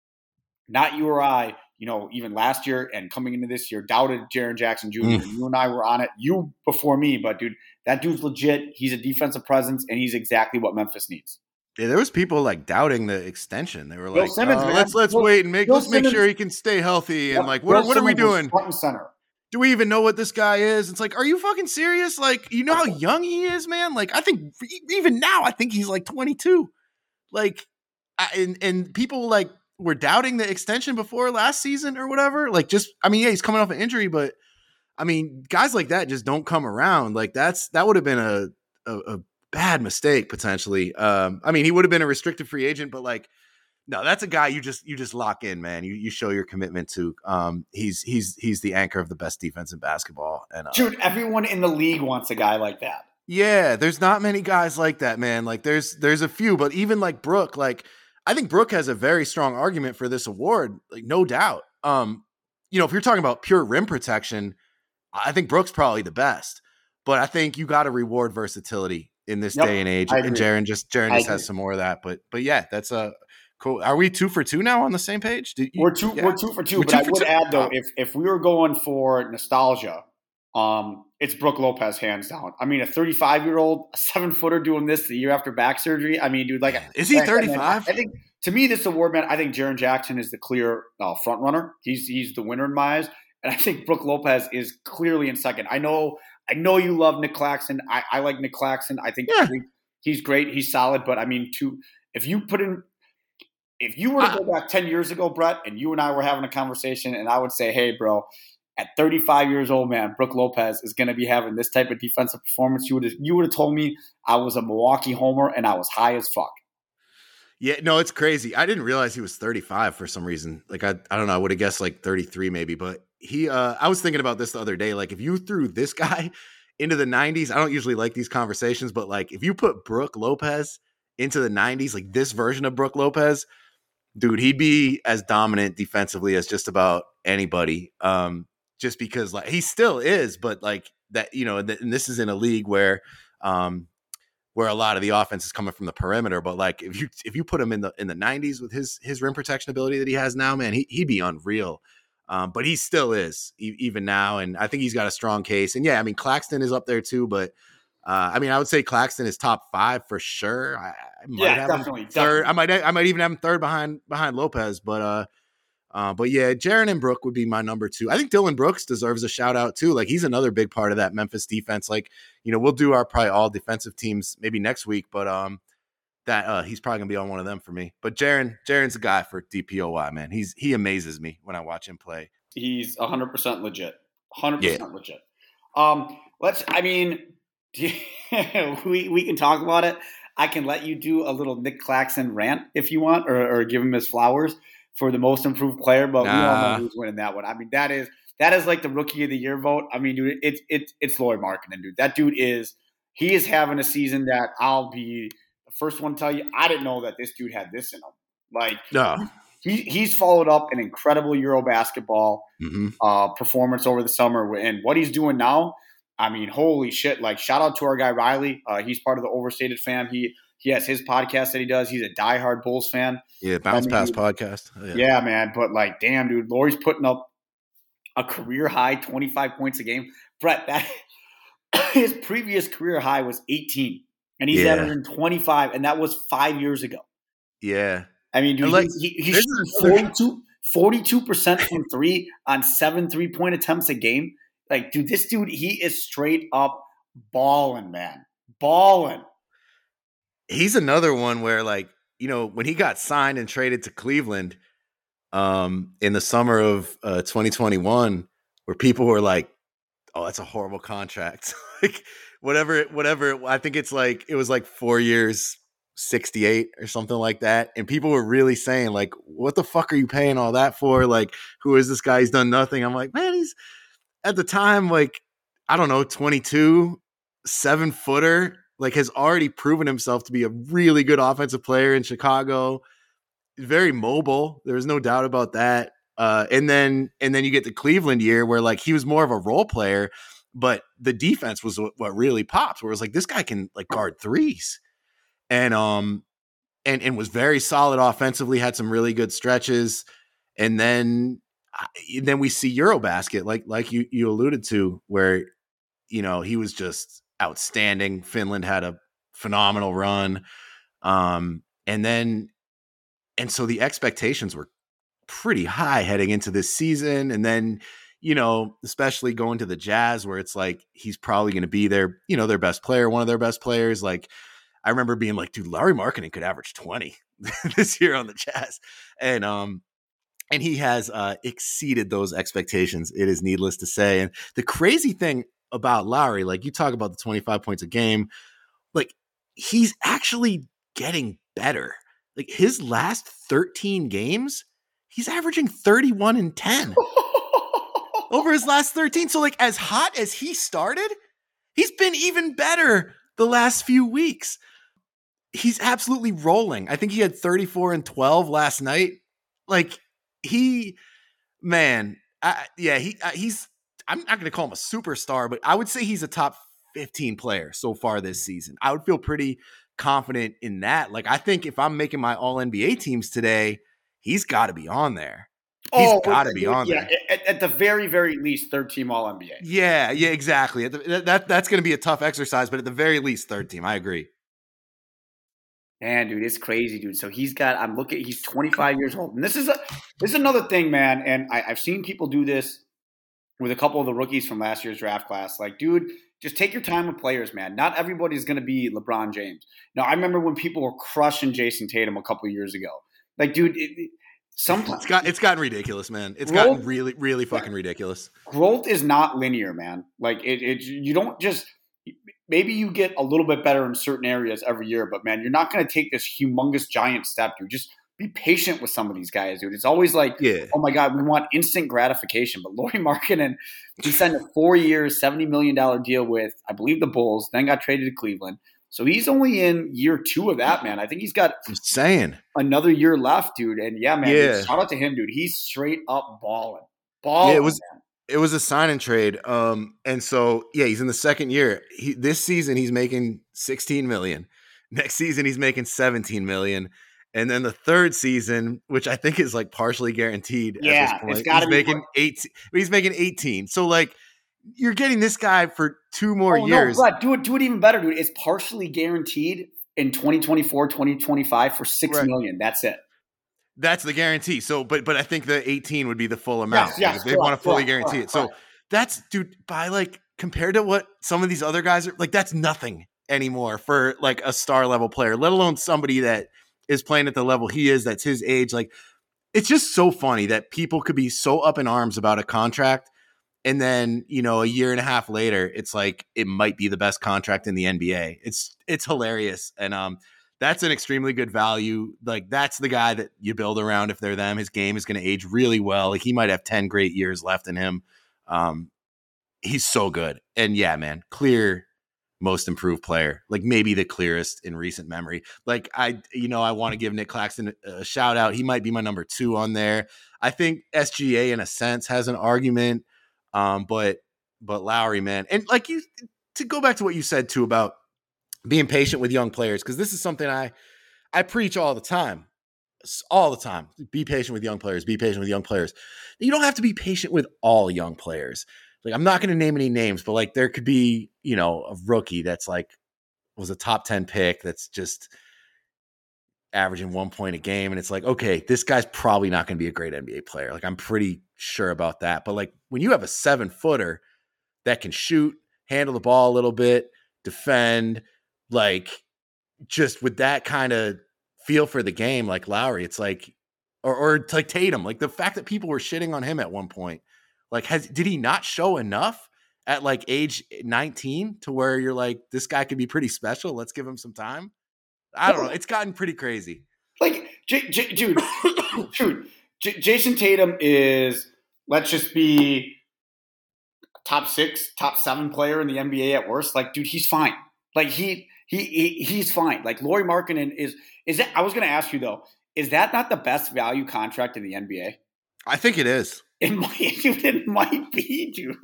not you or I, you know, even last year and coming into this year, doubted Jaren Jackson Junior Mm. You and I were on it. You before me, but dude, that dude's legit. He's a defensive presence, and he's exactly what Memphis needs. Yeah, there was people like doubting the extension. They were Bill like, Simmons, oh, man. "Let's let's Bill, wait and make Bill let's Simmons, make sure he can stay healthy." And yeah, like, what, what are we doing? Front and center. Do we even know what this guy is? It's like, are you fucking serious? Like, you know how young he is, man? Like, I think even now, I think he's like twenty-two. Like, I, and and people like were doubting the extension before last season or whatever. Like, just I mean, yeah, he's coming off an injury, but I mean, guys like that just don't come around. Like, that's that would have been a, a a bad mistake potentially. Um, I mean, he would have been a restricted free agent, but like, No, that's a guy you just you just lock in, man. You you show your commitment to. Um, he's he's he's the anchor of the best defense in basketball. And uh, dude, everyone in the league wants a guy like that. Yeah, there's not many guys like that, man. Like there's there's a few, but even like Brook, like I think Brook has a very strong argument for this award, like no doubt. Um, you know, if you're talking about pure rim protection, I think Brook's probably the best. But I think you got to reward versatility in this yep, day and age. And Jaren just Jaren just has some more of that. But but yeah, that's a cool. Are we two for two now on the same page? You, we're two. Yeah. We're two for two. We're but two I would two. add though, if if we were going for nostalgia, um, it's Brook Lopez hands down. I mean, a thirty-five year old, a seven footer doing this the year after back surgery. I mean, dude, like, is he thirty-five? I think to me, this award, man. I think Jaren Jackson is the clear uh, front runner. He's he's the winner in my eyes, and I think Brook Lopez is clearly in second. I know. I know you love Nick Claxton. I, I like Nick Claxton. I think, yeah. I think he's great. He's solid. But I mean, to if you put in, if you were to go back ten years ago, Brett, and you and I were having a conversation, and I would say, hey, bro, at thirty-five years old, man, Brook Lopez is going to be having this type of defensive performance. You would have, you would have told me I was a Milwaukee homer and I was high as fuck. Yeah, no, it's crazy. I didn't realize he was thirty-five for some reason. Like, I, I don't know. I would have guessed like thirty-three maybe, but he, uh, I was thinking about this the other day. Like, if you threw this guy into the nineties, I don't usually like these conversations, but like, if you put Brook Lopez into the nineties, like this version of Brook Lopez, dude, he'd be as dominant defensively as just about anybody. Um, just because like he still is, but like that, you know, th- and this is in a league where, um, where a lot of the offense is coming from the perimeter. But like, if you, if you put him in the, in the nineties with his, his rim protection ability that he has now, man, he, he'd be unreal. Um, but he still is e- even now. And I think he's got a strong case. And yeah, I mean, Claxton is up there too, but uh, I mean, I would say Claxton is top five for sure. I, I might yeah, have definitely, him third. definitely. I might, I might even have him third behind, behind Lopez, but uh, uh, but yeah, Jaren and Brook would be my number two. I think Dylan Brooks deserves a shout out too. Like he's another big part of that Memphis defense. Like, you know, we'll do our probably all defensive teams maybe next week, but um, that uh, he's probably gonna be on one of them for me. But Jaren, Jaren's a guy for D P O Y, man. He's he amazes me when I watch him play. He's one hundred percent legit. one hundred percent yeah. legit. Um, let's. I mean, we we can talk about it. I can let you do a little Nick Claxton rant if you want, or, or give him his flowers for the most improved player. But nah. we all know who's winning that one. I mean, that is that is like the rookie of the year vote. I mean, dude, it's it's it's Lauri Markkanen, dude. That dude is he is having a season that I'll be the first one to tell you. I didn't know that this dude had this in him. Like, no. He he's followed up an incredible Euro basketball mm-hmm. uh, performance over the summer, and what he's doing now. I mean, holy shit! Like, shout out to our guy Riley. Uh, he's part of the Overstated fam. He he has his podcast that he does. He's a diehard Bulls fan. Yeah, Bounce Pass podcast. Oh, yeah. yeah, man. But like, damn, dude, Lauri's putting up a career high twenty-five points a game. Brett, that his previous career high was eighteen, and he's yeah. averaging twenty-five, and that was five years ago. Yeah. I mean, dude, like, he, he, he's shooting forty-two percent from three on seven three-point attempts a game. Like, dude, this dude, he is straight up balling, man. Balling. He's another one where, like, you know, when he got signed and traded to Cleveland um, in the summer of uh, twenty twenty-one, where people were like, oh, that's a horrible contract. Like, whatever, whatever. I think it's like, it was like four years, sixty-eight or something like that. And people were really saying like, what the fuck are you paying all that for? Like, who is this guy? He's done nothing. I'm like, man, he's at the time, like, I don't know, twenty-two, seven footer, like has already proven himself to be a really good offensive player in Chicago. Very mobile. There's no doubt about that. Uh, and then, and then you get the Cleveland year where like he was more of a role player, but the defense was what, what really popped, where it was like, this guy can like guard threes. And um and and was very solid offensively, had some really good stretches, and then and then we see Eurobasket, like like you you alluded to, where you know he was just outstanding. Finland had a phenomenal run, um, and then and so the expectations were pretty high heading into this season, and then you know especially going to the Jazz, where it's like he's probably going to be their you know their best player, one of their best players, like. I remember being like, dude, Lauri Markkanen could average twenty this year on the Jazz. And um, and he has uh, exceeded those expectations. It is needless to say. And the crazy thing about Lauri, like you talk about the twenty-five points a game, like he's actually getting better. like his last thirteen games, he's averaging thirty-one and ten over his last thirteen. So like as hot as he started, he's been even better the last few weeks. He's absolutely rolling. I think he had thirty-four and twelve last night. Like he, man, I, yeah, he uh, he's. I'm not going to call him a superstar, but I would say he's a top fifteen player so far this season. I would feel pretty confident in that. Like I think if I'm making my All N B A teams today, he's got to be on there. He's oh, got to be on yeah, there. At, at the very, very least, third team All N B A. Yeah, yeah, exactly. The, that that's going to be a tough exercise, but at the very least, third team. I agree. Man, dude, it's crazy, dude. So he's got. I'm looking. He's twenty-five years old, and this is a this is another thing, man. And I, I've seen people do this with a couple of the rookies from last year's draft class. Like, dude, just take your time with players, man. Not everybody's going to be LeBron James. Now, I remember when people were crushing Jason Tatum a couple of years ago. Like, dude, it, it, sometimes it's got it's gotten ridiculous, man. It's growth, gotten really, really fucking ridiculous. Growth is not linear, man. Like, it, it you don't just. Maybe you get a little bit better in certain areas every year, but man, you're not going to take this humongous giant step, dude. Just be patient with some of these guys, dude. It's always like, yeah. oh my God, we want instant gratification. But Lauri Markkanen, he signed a four years, seventy million dollars deal with, I believe, the Bulls, then got traded to Cleveland. So he's only in year two of that, man. I think he's got I'm saying. another year left, dude. And yeah, man, yeah. Dude, shout out to him, dude. He's straight up balling. Balling, yeah, it was, man. It was a sign and trade. Um, and so, yeah, he's in the second year. He, this season, he's making sixteen million dollars. Next season, he's making seventeen million dollars. And then the third season, which I think is like partially guaranteed yeah, at this point, it's gotta he's be making eighteen. He's making eighteen. So like, you're getting this guy for two more oh, years. No, but do it, do it even better, dude. It's partially guaranteed in twenty twenty-four, twenty twenty-five for six right. million. That's it. That's the guarantee. So, but but I think the eighteen would be the full amount. Yes, yes, like they want to fully correct, guarantee correct, it. So correct. That's, dude, by like compared to what some of these other guys are, like that's nothing anymore for like a star level player, let alone somebody that is playing at the level he is, that's his age. Like, it's just so funny that people could be so up in arms about a contract, and then, you know, a year and a half later, it's like it might be the best contract in the N B A. It's it's hilarious. And um that's an extremely good value. Like, that's the guy that you build around if they're them. His game is going to age really well. Like, he might have ten great years left in him. Um, he's so good. And yeah, man, clear most improved player, like maybe the clearest in recent memory. Like I, you know, I want to give Nick Claxton a shout out. He might be my number two on there. I think S G A in a sense has an argument. Um, but, but Lowry, man. And like you, to go back to what you said too about being patient with young players, because this is something I, I preach all the time. All the time. Be patient with young players. Be patient with young players. You don't have to be patient with all young players. Like, I'm not going to name any names, but like there could be, you know, a rookie that's like was a top ten pick that's just averaging one point a game. And it's like, okay, this guy's probably not going to be a great N B A player. Like, I'm pretty sure about that. But like when you have a seven footer that can shoot, handle the ball a little bit, defend, like just with that kind of feel for the game, like Lowry, it's like, or, or like Tatum, like the fact that people were shitting on him at one point, like, has, did he not show enough at like age nineteen to where you're like, this guy could be pretty special. Let's give him some time. I don't know. It's gotten pretty crazy. Like, J- J- dude, dude, J- Jason Tatum is, let's just be top six, top seven player in the N B A at worst. Like, dude, he's fine. Like he, he, he he's fine. Like Lauri Markkanen is, is that, I was going to ask you though, is that not the best value contract in the N B A? I think it is. It might, it might be, dude.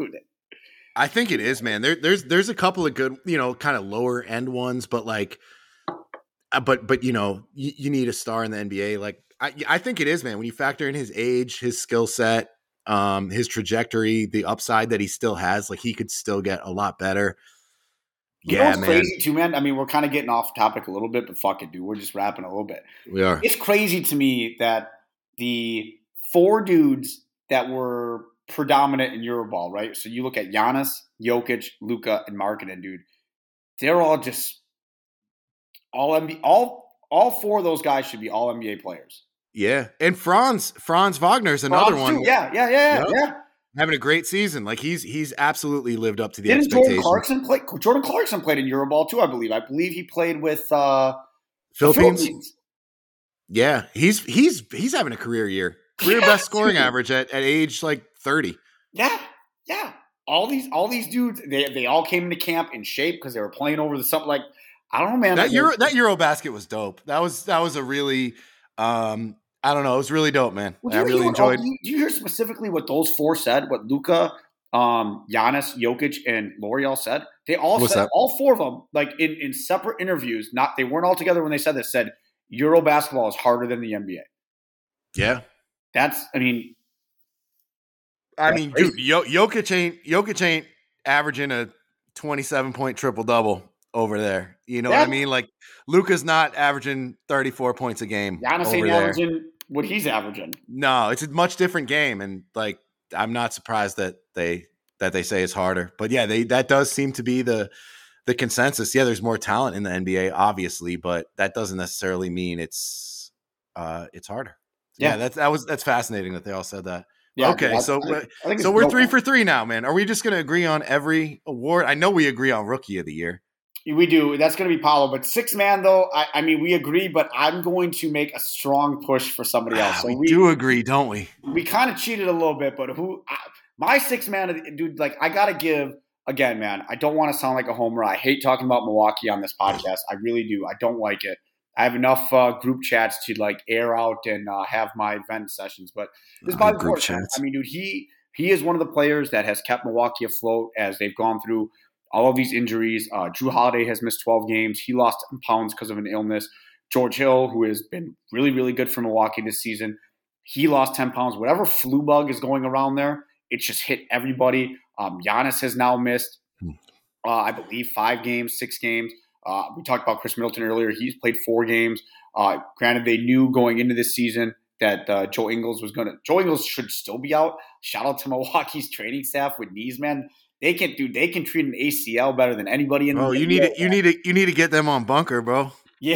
I think it is, man. There, there's, there's a couple of good, you know, kind of lower end ones, but like, uh, but, but you know, you, you need a star in the N B A. Like, I, I think it is, man. When you factor in his age, his skill set, um, his trajectory, the upside that he still has, like he could still get a lot better. You yeah, know what's man. Crazy too, man. I mean, we're kind of getting off topic a little bit, but fuck it, dude. We're just rapping a little bit. We are. It's crazy to me that the four dudes that were predominant in Euroball, right? So you look at Giannis, Jokic, Luka, and Markkanen, dude. They're all just all N B A. All all four of those guys should be all N B A players. Yeah, and Franz Franz Wagner's another Franz one. Too. Yeah, yeah, yeah, yep. yeah. Having a great season. Like he's he's absolutely lived up to the Didn't expectations. Jordan Clarkson play? Jordan Clarkson played in Euroball too, I believe. I believe he played with uh, Philippines. Philippines. Yeah, he's he's he's having a career year, career Yeah, best scoring dude. average at, at age like thirty. Yeah, yeah. All these all these dudes, they they all came into camp in shape because they were playing over the something like I don't know, man. That Euro that Euro basket was dope. That was that was a really um I don't know, it was really dope, man. Well, do I you hear really what, oh, enjoyed. do you, do you hear specifically what those four said? What Luka, um, Giannis, Jokic, and L'Oreal said? They all What's said that? all four of them, like in, in separate interviews. Not they weren't all together when they said this. Said Euro basketball is harder than the N B A. Yeah. That's, I mean, I that's mean, crazy. dude, Yo- Jokic ain't Jokic ain't averaging a twenty-seven point triple double over there. You know Yeah. what I mean? Like Luka's not averaging thirty-four points a game Giannis over ain't there. averaging what he's averaging. No, it's a much different game, and like I'm not surprised that they that they say it's harder. But yeah, they that does seem to be the the consensus. Yeah, there's more talent in the N B A, obviously, but that doesn't necessarily mean it's uh it's harder. Yeah, Yeah. that's that was that's fascinating that they all said that. Yeah. Okay, I, so I, think, I think so it's we're dope, three man. for three now, man. Are we just going to agree on every award? I know we agree on Rookie of the Year. We do. That's going to be Paolo. But six man, though, I, I mean, we agree, but I'm going to make a strong push for somebody else. Ah, So we, we do agree, don't we? we kind of cheated a little bit, but who I, my six man, dude, like I got to give again, man. I don't want to sound like a homer. I hate talking about Milwaukee on this podcast. I really do. I don't like it. I have enough uh, group chats to like air out and uh, have my vent sessions, but this is Oh, Bobby group Portis, man. chats. I mean, dude, he he is one of the players that has kept Milwaukee afloat as they've gone through all of these injuries. Uh, Drew Holiday has missed twelve games. He lost ten pounds because of an illness. George Hill, who has been really, really good for Milwaukee this season, he lost ten pounds. Whatever flu bug is going around there, it's just hit everybody. Um, Giannis has now missed, uh, I believe, five games, six games. Uh, we talked about Chris Middleton earlier. He's played four games. Uh, granted, they knew going into this season that uh, Joe Ingles was going to – Joe Ingles should still be out. Shout out to Milwaukee's training staff with knees, man. They can do. They can treat an A C L better than anybody in the Oh, you need to you need to you need to get them on Bunker, bro. Yeah,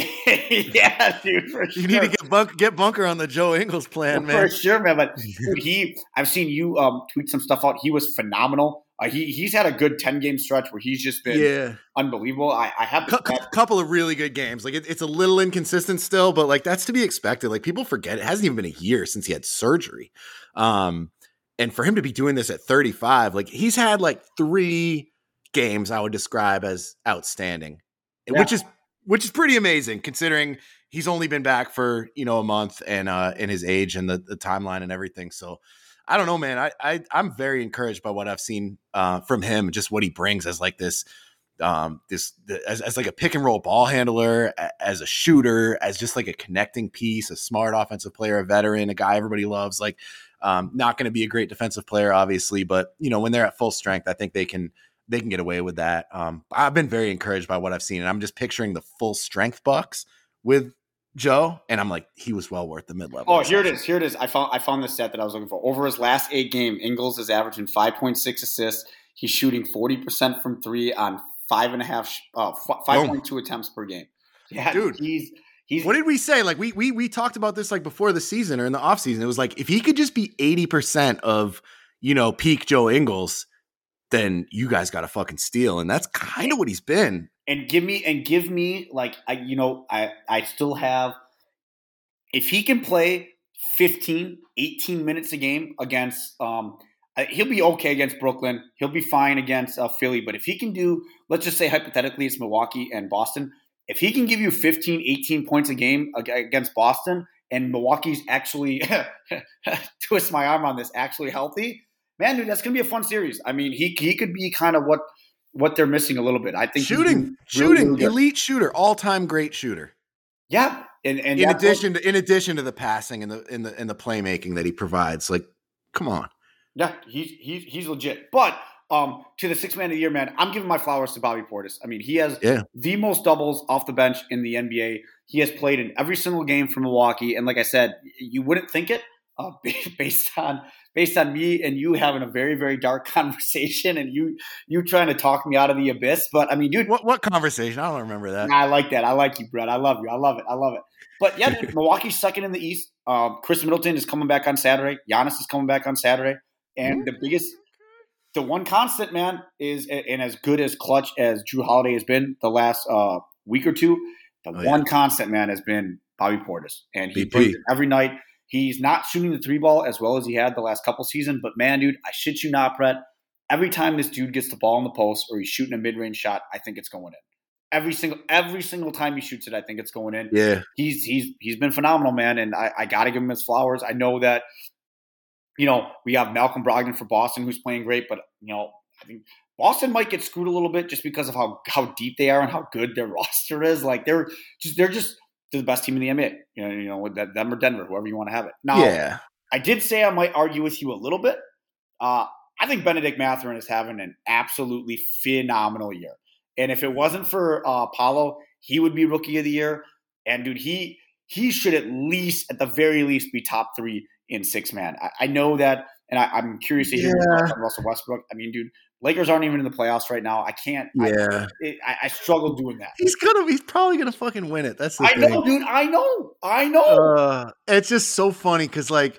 yeah, dude, for sure. You need to get bunk, get Bunker on the Joe Ingles plan, well, man. for sure, man. But dude, he, I've seen you um, tweet some stuff out. He was phenomenal. Uh, he he's had a good ten game stretch where he's just been Yeah, unbelievable. I, I have a C- couple of really good games. Like it, it's a little inconsistent still, but like that's to be expected. Like people forget it hasn't even been a year since he had surgery. Um, and for him to be doing this at thirty-five, like he's had like three games I would describe as outstanding, Yeah. which is which is pretty amazing considering he's only been back for you know a month and uh in his age and the, the timeline and everything. So I don't know, man. I, I I'm very encouraged by what I've seen uh, from him, just what he brings as like this. Um, this as, as like a pick and roll ball handler, as a shooter, as just like a connecting piece, a smart offensive player, a veteran, a guy everybody loves. Like, um, not going to be a great defensive player, obviously, but you know when they're at full strength, I think they can they can get away with that. Um, I've been very encouraged by what I've seen, and I'm just picturing the full strength Bucks with Joe, and I'm like, he was well worth the mid level. Oh, here it is. Here it is. I found I found the stat that I was looking for. Over his last eight games, Ingles is averaging five point six assists. He's shooting forty percent from three on five and a half, uh, five point two attempts per game. Yeah, dude. He's he's. What did we say? Like we we we talked about this like before the season or in the offseason. It was like if he could just be eighty percent of you know peak Joe Ingles, then you guys got to fucking steal, and that's kind of what he's been. And give me and give me like I you know I I still have. If he can play fifteen, eighteen minutes a game against, um, he'll be okay against Brooklyn. He'll be fine against uh, Philly. But if he can do, let's just say hypothetically it's Milwaukee and Boston. If he can give you fifteen, eighteen points a game against Boston and Milwaukee's actually, twist my arm on this, actually healthy, man, dude, that's going to be a fun series. I mean, he he could be kind of what what they're missing a little bit. I think shooting, really, shooting, really elite shooter, all-time great shooter. Yeah. And, and in addition what, to in addition to the passing and the in the in the playmaking that he provides, like, come on. Yeah, he's he's he's legit. But um, to the six man of the year, man, I'm giving my flowers to Bobby Portis. I mean, he has yeah. the most doubles off the bench in the N B A. He has played in every single game for Milwaukee, and like I said, you wouldn't think it uh, based on based on me and you having a very very dark conversation and you you trying to talk me out of the abyss. But I mean, dude, what what conversation? I don't remember that. I like that. I like you, Brett. I love you. I love it. I love it. But yeah, dude, Milwaukee's second in the East. Um, Chris Middleton is coming back on Saturday. Giannis is coming back on Saturday. And the biggest, the one constant, man, is, and as good as clutch as Drew Holiday has been the last uh, week or two, The Oh, one yeah. constant, man, has been Bobby Portis. And he B P. brings it every night. He's not shooting the three ball as well as he had the last couple seasons. But, man, dude, I shit you not, Brett. Every time this dude gets the ball in the post or he's shooting a mid-range shot, I think it's going in. Every single every single time he shoots it, I think it's going in. Yeah. He's he's he's been phenomenal, man, and I, I got to give him his flowers. I know that, you know, we have Malcolm Brogdon for Boston, who's playing great, but, you know, I think Boston might get screwed a little bit just because of how, how deep they are and how good their roster is. Like they're just they're just they're the best team in the N B A. You know, you know, with them or Denver, whoever you want to have it. Now, Yeah. I did say I might argue with you a little bit. Uh, I think Benedict Mathurin is having an absolutely phenomenal year. And if it wasn't for uh, Paulo, he would be Rookie of the Year. And, dude, he he should at least, at the very least, be top three in six-man. I, I know that, and I, I'm curious to hear Yeah. your thoughts on Russell Westbrook. I mean, dude, Lakers aren't even in the playoffs right now. I can't. Yeah. I, it, I, I struggle doing that. He's gonna. He's probably gonna fucking win it. That's the I thing. know, dude. I know. I know. Uh, it's just so funny because, like,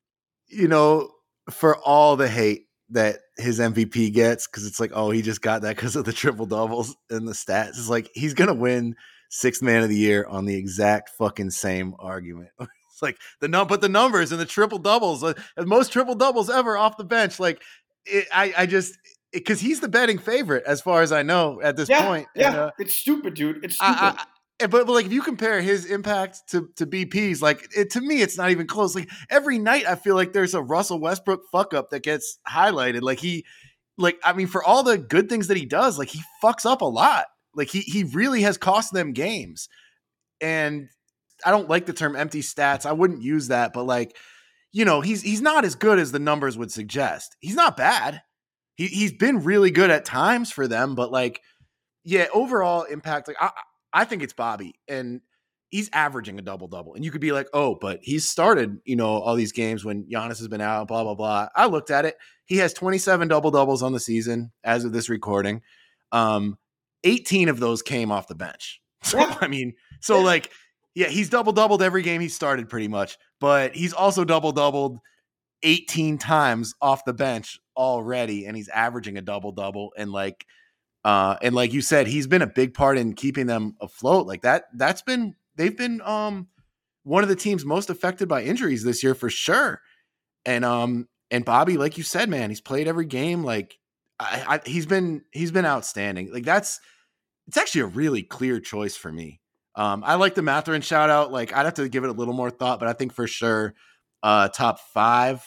you know, for all the hate that his M V P gets, because it's like, oh, he just got that because of the triple doubles and the stats. It's like he's gonna win sixth man of the year on the exact fucking same argument. It's like the num, but the numbers and the triple doubles, uh, most triple doubles ever off the bench. Like, it, I, I just because he's the betting favorite as far as I know at this yeah, point. Yeah, and, uh, it's stupid, dude. It's stupid. I, I, But, but like if you compare his impact to to B P's, like it, to me, it's not even close. Like every night, I feel like there's a Russell Westbrook fuck up that gets highlighted. Like he, like I mean, for all the good things that he does, like he fucks up a lot. Like he he really has cost them games. And I don't like the term empty stats. I wouldn't use that, but like you know, he's he's not as good as the numbers would suggest. He's not bad. He he's been really good at times for them, but like yeah, overall impact. Like I. I think it's Bobby, and he's averaging a double-double. And you could be like, oh, but he's started, you know, all these games when Giannis has been out, blah, blah, blah. I looked at it. He has twenty-seven double-doubles on the season as of this recording. Um, eighteen of those came off the bench. So, Yeah. I mean, so Yeah. like, yeah, he's double-doubled every game he started pretty much, but he's also double-doubled eighteen times off the bench already, and he's averaging a double-double. And like, Uh, and like you said, he's been a big part in keeping them afloat. Like that, that's been, they've been um, one of the teams most affected by injuries this year for sure. And, um, and Bobby, like you said, man, he's played every game. Like I, I, he's been, he's been outstanding. Like that's, it's actually a really clear choice for me. Um, I like the Mathurin shout out. Like I'd have to give it a little more thought, but I think for sure, uh, top five.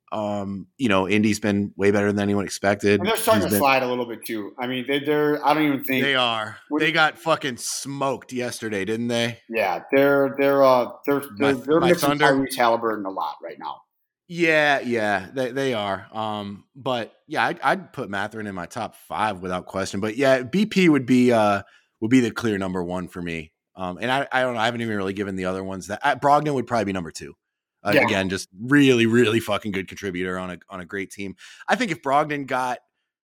Um, you know, Indy's been way better than anyone expected. And they're starting He's to been, slide a little bit too. I mean, they, they're. I don't even think they are. What- They got fucking smoked yesterday, didn't they? Yeah, they're they're uh they're My- they're, they're my missing Thunder? Tyrese Halliburton a lot right now. Yeah, yeah, they they are. Um, but yeah, I'd, I'd put Mathurin in my top five without question. But yeah, B P would be uh would be the clear number one for me. Um, and I I don't know, I haven't even really given the other ones that I, Brogdon would probably be number two. Uh, Yeah. Again, just really, really fucking good contributor on a on a great team. I think if Brogdon got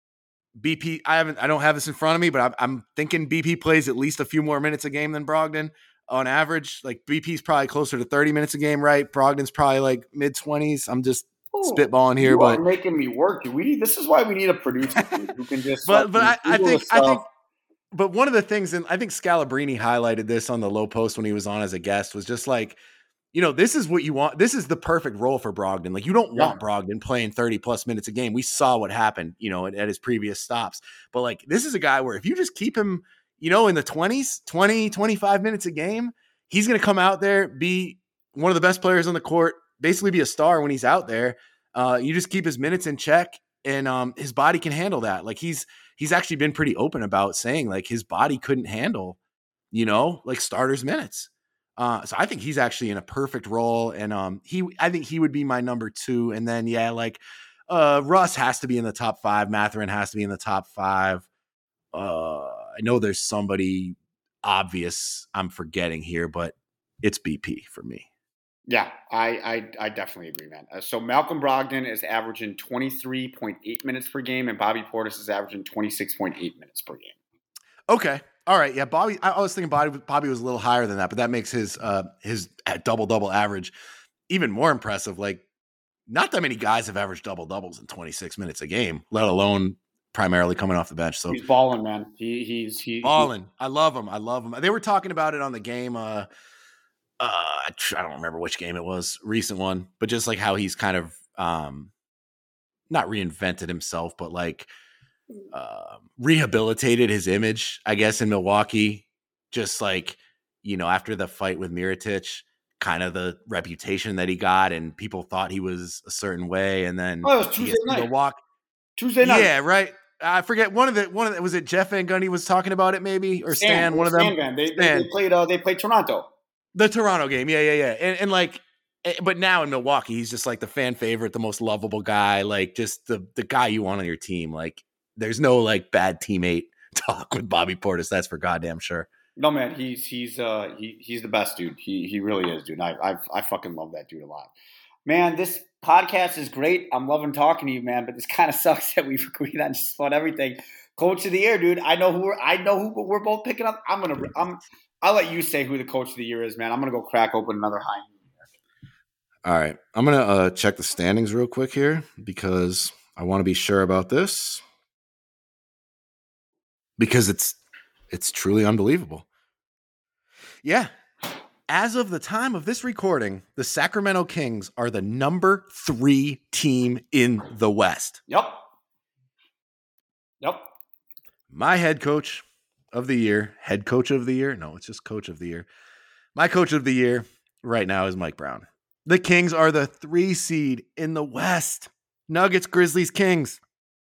B P, I haven't, I don't have this in front of me, but I'm, I'm thinking B P plays at least a few more minutes a game than Brogdon on average. Like B P's probably closer to thirty minutes a game, right? Brogdon's probably like mid twenties. I'm just Ooh, spitballing here, you but are making me work. We need. This is why we need a producer dude, who can just. but but I, fucking I Google think the I think stuff. but one of the things, and I think Scalabrini highlighted this on the Low Post when he was on as a guest, was just like, you know, this is what you want. This is the perfect role for Brogdon. Like, you don't Yeah. want Brogdon playing thirty plus minutes a game. We saw what happened, you know, at, at his previous stops. But like, this is a guy where if you just keep him, you know, in the twenties, twenty, twenty-five minutes a game, he's going to come out there, be one of the best players on the court, basically be a star when he's out there. Uh, you just keep his minutes in check, and um, his body can handle that. Like he's, he's actually been pretty open about saying like his body couldn't handle, you know, like starters minutes. Uh, so I think he's actually in a perfect role, and um, he, I think he would be my number two. And then yeah, like uh, Russ has to be in the top five. Mathurin has to be in the top five. Uh, I know there's somebody obvious I'm forgetting here, but it's B P for me. Yeah, I, I I definitely agree, man. Uh, so Malcolm Brogdon is averaging twenty-three point eight minutes per game, and Bobby Portis is averaging twenty-six point eight minutes per game. Okay. All right. Yeah. Bobby, I I was thinking Bobby, Bobby was a little higher than that, but that makes his, uh, his double double average even more impressive. Like, not that many guys have averaged double doubles in twenty-six minutes a game, let alone primarily coming off the bench. So he's balling, man. He he's he balling. I love him. I love him. They were talking about it on the game. Uh, uh, I don't remember which game it was, recent one, but just like how he's kind of um, not reinvented himself, but like uh, rehabilitated his image, I guess, in Milwaukee. Just like, you know, after the fight with Mirotic, kind of the reputation that he got, and people thought he was a certain way, and then oh, it was Tuesday night. Milwaukee. Tuesday night. Yeah, right. I forget one of the one of the, was it Jeff Van Gundy was talking about it maybe or Stan, Stan one of them. Stan, they, Stan. They, they played uh, they played Toronto. The Toronto game, yeah, yeah, yeah, and, and like, but now in Milwaukee, he's just like the fan favorite, the most lovable guy, like just the the guy you want on your team. Like, there's no like bad teammate talk with Bobby Portis. That's for goddamn sure. No, man, he's he's uh he he's the best dude. He he really is, dude. I I I fucking love that dude a lot. Man, this podcast is great. I'm loving talking to you, man. But this kind of sucks that we've agreed on just about everything. Coach of the year, dude. I know who we're, I know who we're both picking up. I'm gonna I'm I'll let you say who the coach of the year is, man. I'm gonna go crack open another high. All right, I'm gonna uh, check the standings real quick here because I want to be sure about this because it's it's truly unbelievable. Yeah. As of the time of this recording, the Sacramento Kings are the number three team in the West. Yep. Yep. My head coach of the year, head coach of the year. No, it's just coach of the year. My coach of the year right now is Mike Brown. The Kings are the three seed in the West. Nuggets, Grizzlies, Kings.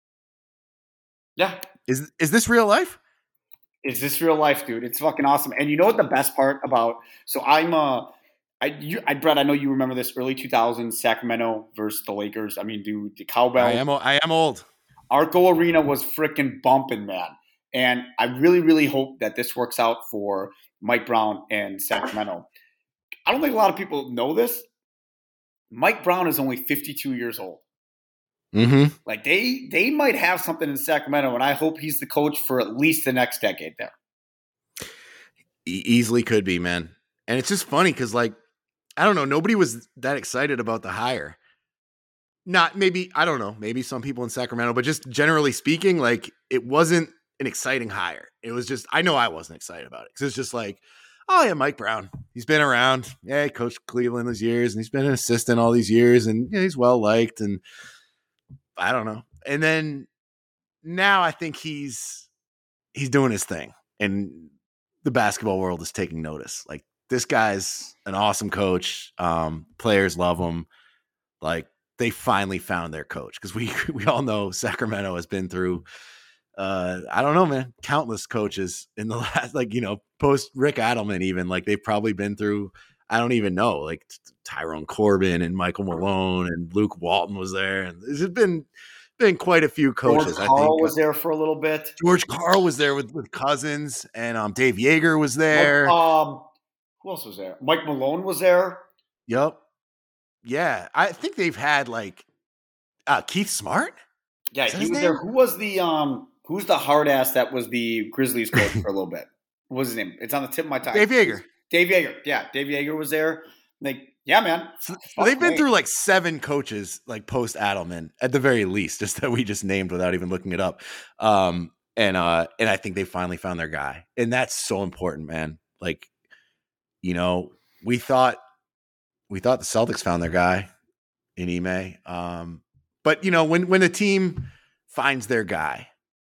Yeah. Is, is this real life? Is this real life, dude? It's fucking awesome. And you know what the best part about? So I'm, uh, I, you, I, Brett, I know you remember this early two thousands Sacramento versus the Lakers. I mean, dude, the cowbell. I am, I am old. Arco Arena was freaking bumping, man. And I really, really hope that this works out for Mike Brown and Sacramento. I don't think a lot of people know this. Mike Brown is only fifty-two years old. Mm-hmm. Like they they might have something in Sacramento, and I hope he's the coach for at least the next decade there. E- easily could be, man. And it's just funny because, like, I don't know, nobody was that excited about the hire. Not maybe, I don't know, maybe some people in Sacramento, but just generally speaking, like, it wasn't an exciting hire. It was just, I know I wasn't excited about it because it's just like, oh yeah, Mike Brown. He's been around. Yeah, he coached Cleveland these years, and he's been an assistant all these years, and yeah, he's well liked, and I don't know. And then now I think he's he's doing his thing, and the basketball world is taking notice. Like, this guy's an awesome coach. Um, players love him. Like, they finally found their coach because we we all know Sacramento has been through. Uh, I don't know, man. Countless coaches in the last, like, you know, post Rick Adelman, even like they've probably been through. I don't even know, like Tyrone Corbin and Michael Malone and Luke Walton was there, and there's been been quite a few coaches. George Karl I think was there for a little bit. George Karl was there with, with Cousins, and um, Dave Yeager was there. Um, who else was there? Mike Malone was there. Yep. Yeah, I think they've had like uh, Keith Smart. Yeah, he was there. Who was the um? Who's the hard ass that was the Grizzlies coach for a little bit? What was his name? It's on the tip of my tongue. Dave Yeager. Dave Yeager. Yeah, Dave Yeager was there. Like, yeah, man. So they've been me. through like seven coaches, like post Adelman, at the very least, just that we just named without even looking it up. Um, and uh, and I think they finally found their guy, and that's so important, man. Like, you know, we thought we thought the Celtics found their guy in Ime, um, but you know, when when a team finds their guy,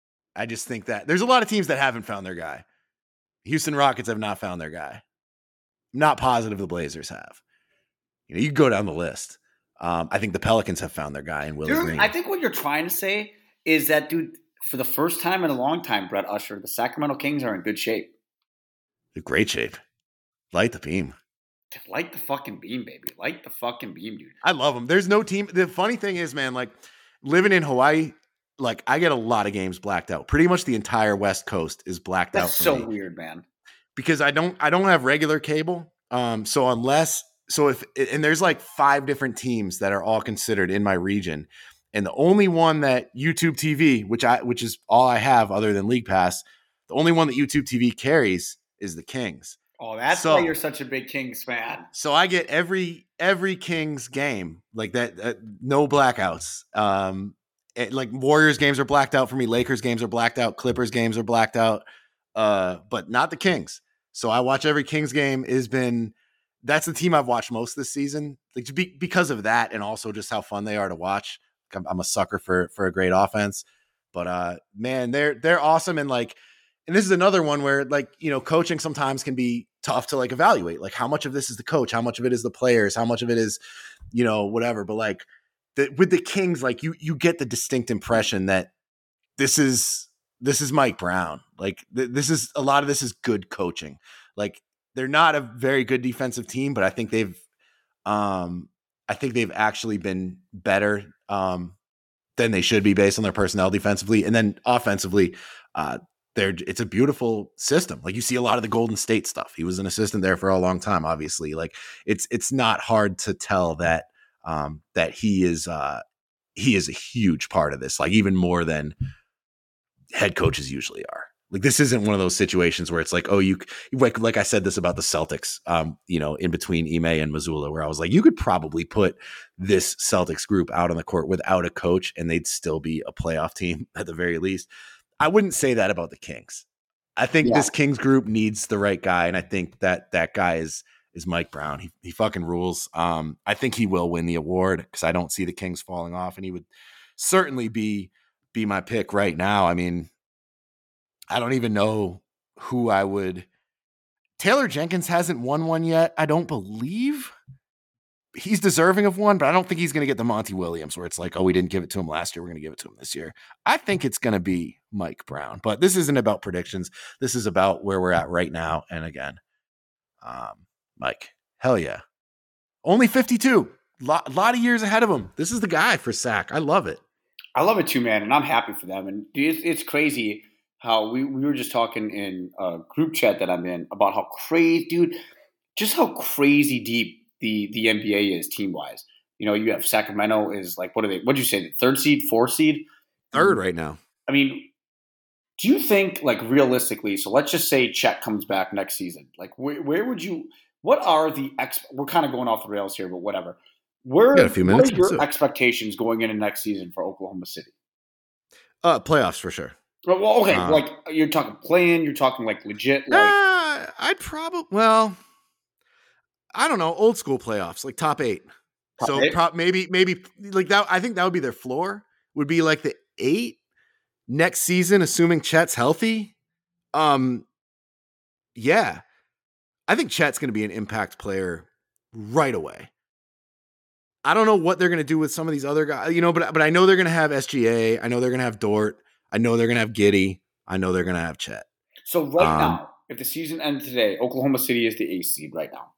I just think that there's a lot of teams that haven't found their guy. Houston Rockets have not found their guy. I'm not positive the Blazers have. You know, you go down the list. Um, I think the Pelicans have found their guy in Willie dude, Green. I think what you're trying to say is that, dude, for the first time in a long time, Brett Usher, the Sacramento Kings are in good shape. In great shape. Light the beam. Light the fucking beam, baby. Light the fucking beam, dude. I love them. There's no team. The funny thing is, man, like living in Hawaii, like I get a lot of games blacked out. Pretty much the entire West Coast is blacked That's out. That's so me. weird, man. Because I don't, I don't have regular cable. Um, so unless, so if, and there's like five different teams that are all considered in my region, and the only one that YouTube T V, which I, which is all I have other than League Pass, the only one that YouTube T V carries is the Kings. Oh, that's so, why you're such a big Kings fan. So I get every every Kings game like that, uh, no blackouts. Um, it, like Warriors games are blacked out for me. Lakers games are blacked out. Clippers games are blacked out. Uh, but not the Kings. So I watch every Kings game. It has been, that's the team I've watched most this season. Like to be, because of that, and also just how fun they are to watch. I'm, I'm a sucker for for a great offense. But uh, man, they're they're awesome. And like, and this is another one where like, you know, coaching sometimes can be tough to like evaluate. Like how much of this is the coach, how much of it is the players, how much of it is, you know, whatever. But like the, with the Kings, like you you get the distinct impression that this is this is Mike Brown. Like th- this is a lot of this is good coaching. Like they're not a very good defensive team, but I think they've um I think they've actually been better um than they should be based on their personnel defensively. And then offensively, uh they're it's a beautiful system. Like you see a lot of the Golden State stuff. He was an assistant there for a long time, obviously. Like it's it's not hard to tell that um that he is uh he is a huge part of this, like even more than head coaches usually are. Like this isn't one of those situations where it's like, oh, you like like I said this about the Celtics, um, you know, in between Ime and Mazzulla, where I was like, you could probably put this Celtics group out on the court without a coach, and they'd still be a playoff team at the very least. I wouldn't say that about the Kings. I think yeah. this Kings group needs the right guy, and I think that that guy is is Mike Brown. He he fucking rules. Um, I think he will win the award because I don't see the Kings falling off, and he would certainly be be my pick right now. I mean. I don't even know who I would. Taylor Jenkins hasn't won one yet. I don't believe he's deserving of one, but I don't think he's going to get the Monty Williams where it's like, oh, we didn't give it to him last year. We're going to give it to him this year. I think it's going to be Mike Brown, but this isn't about predictions. This is about where we're at right now. And again, um, Mike, hell yeah. Only fifty-two. A lot, lot of years ahead of him. This is the guy for Sac. I love it. I love it too, man. And I'm happy for them. And it's, it's crazy. How we, we were just talking in a group chat that I'm in about how crazy, dude, just how crazy deep the, the N B A is team wise. You know, you have Sacramento is like, what are they, what'd you say, the third seed, fourth seed? Third right now. I mean, do you think like realistically, so let's just say Chet comes back next season. Like where, where would you, what are the, ex, we're kind of going off the rails here, but whatever. Where, a few minutes, what are your expectations going into next season for Oklahoma City? Uh, playoffs for sure. Well, okay, um, like you're talking playing, you're talking like legit. Like, uh, I'd probably well, I don't know, old school playoffs, like top eight. Top so eight? Pro- maybe, maybe like that. I think that would be their floor. Would be like the eight next season, assuming Chet's healthy. Um, yeah, I think Chet's going to be an impact player right away. I don't know what they're going to do with some of these other guys, you know, but but I know they're going to have S G A. I know they're going to have Dort. I know they're going to have Giddey. I know they're going to have Chet. So right um, now, if the season ended today, Oklahoma City is the eighth seed right now.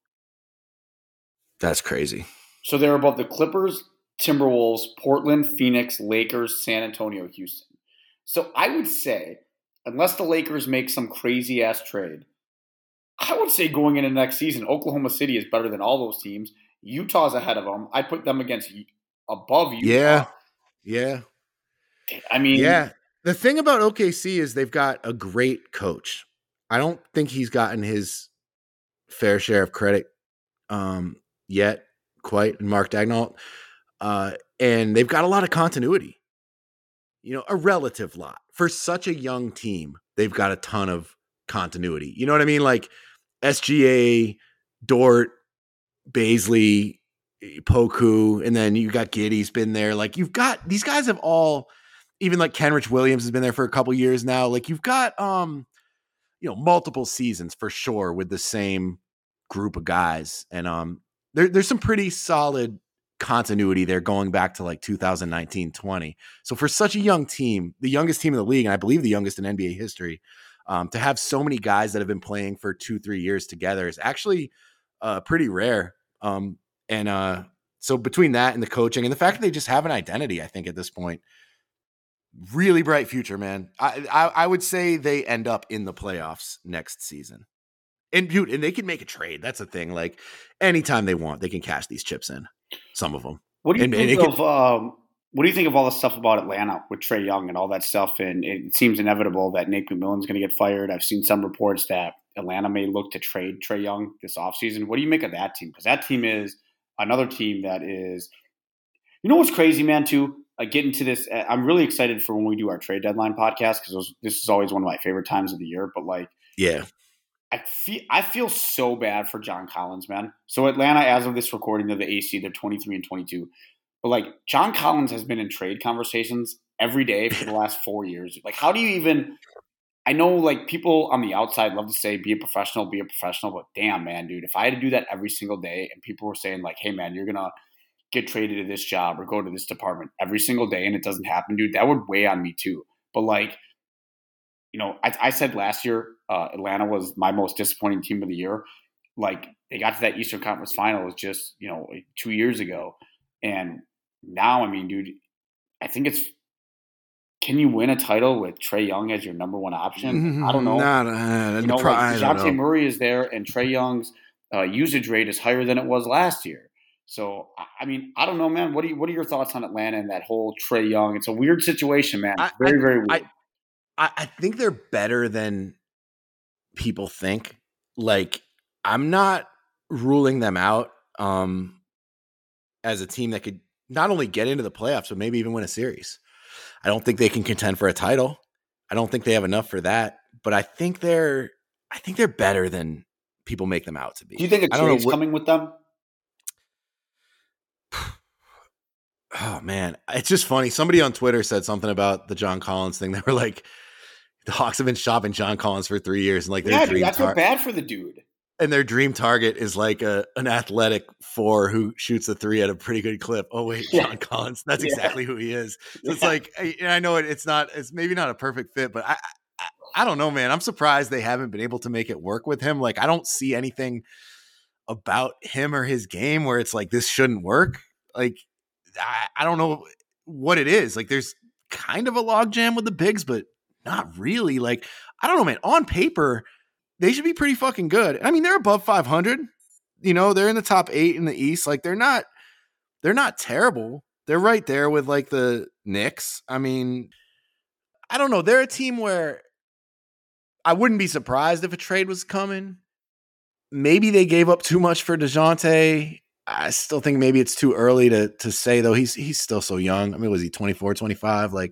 That's crazy. So they're above the Clippers, Timberwolves, Portland, Phoenix, Lakers, San Antonio, Houston. So I would say, unless the Lakers make some crazy-ass trade, I would say going into next season, Oklahoma City is better than all those teams. Utah's ahead of them. I put them against above Utah. Yeah, yeah. I mean, yeah. The thing about O K C is they've got a great coach. I don't think he's gotten his fair share of credit um, yet, quite, Mark Daigneault. Uh, and they've got a lot of continuity. You know, a relative lot. For such a young team, they've got a ton of continuity. You know what I mean? Like S G A, Dort, Baisley, Poku, and then you got Giddey's been there. Like you've got, these guys have all, even like Kenrich Williams has been there for a couple years now. Like you've got, um, you know, multiple seasons for sure with the same group of guys. And um, there, there's some pretty solid continuity there going back to like two thousand nineteen twenty. So for such a young team, the youngest team in the league, and I believe the youngest in N B A history, um, to have so many guys that have been playing for two, three years together is actually uh, pretty rare. Um, and uh, so between that and the coaching and the fact that they just have an identity, I think at this point, really bright future, man. I, I I would say they end up in the playoffs next season. And dude, and they can make a trade. That's the thing. Like anytime they want, they can cash these chips in. Some of them. What do you and, think and of? Can, um, what do you think of all the stuff about Atlanta with Trae Young and all that stuff? And it seems inevitable that Nate McMillan's going to get fired. I've seen some reports that Atlanta may look to trade Trae Young this offseason. What do you make of that team? Because that team is another team that is. You know what's crazy, man? Too. like get into this. I'm really excited for when we do our trade deadline podcast because this is always one of my favorite times of the year. But like, yeah, I feel I feel so bad for John Collins, man. So Atlanta, as of this recording, they're the A C. They're twenty-three and twenty-two. But like John Collins has been in trade conversations every day for the last four years. Like, how do you even? I know like people on the outside love to say be a professional, be a professional, but damn, man, dude, if I had to do that every single day and people were saying like, hey, man, you're gonna get traded to this job or go to this department every single day and it doesn't happen, dude, that would weigh on me too. But like, you know, I, I said last year uh, Atlanta was my most disappointing team of the year. Like they got to that Eastern Conference Finals just, you know, like two years ago. And now, I mean, dude, I think it's, can you win a title with Trae Young as your number one option? I don't know. Not, uh, you know, pro- like DeJounte Murray is there and Trae Young's uh, usage rate is higher than it was last year. So, I mean, I don't know, man. What do you, what are your thoughts on Atlanta and that whole Trae Young? It's a weird situation, man. It's very, I, very weird. I, I think they're better than people think. Like, I'm not ruling them out um, as a team that could not only get into the playoffs, but maybe even win a series. I don't think they can contend for a title. I don't think they have enough for that. But I think they're, I think they're better than people make them out to be. Do you think a trade's what, coming with them? Oh man, it's just funny. Somebody on Twitter said something about the John Collins thing. They were like, the Hawks have been shopping John Collins for three years, and like their yeah, dream dude, that's tar- bad for the dude. And their dream target is like a an athletic four who shoots a three at a pretty good clip. Oh wait, yeah. John Collins. That's yeah. exactly who he is. So yeah. It's like, I, I know it, it's not, it's maybe not a perfect fit, but I, I, I don't know, man. I'm surprised they haven't been able to make it work with him. Like, I don't see anything about him or his game where it's like, this shouldn't work. Like, I, I don't know what it is. Like, there's kind of a logjam with the bigs, but not really. Like, I don't know, man. On paper, they should be pretty fucking good. I mean, they're above five hundred. You know, they're in the top eight in the East. Like, they're not, they're not terrible. They're right there with like the Knicks. I mean, I don't know. They're a team where I wouldn't be surprised if a trade was coming. Maybe they gave up too much for DeJounte. I still think maybe it's too early to to say, though. He's he's still so young. I mean, was he twenty-four, twenty-five? Like,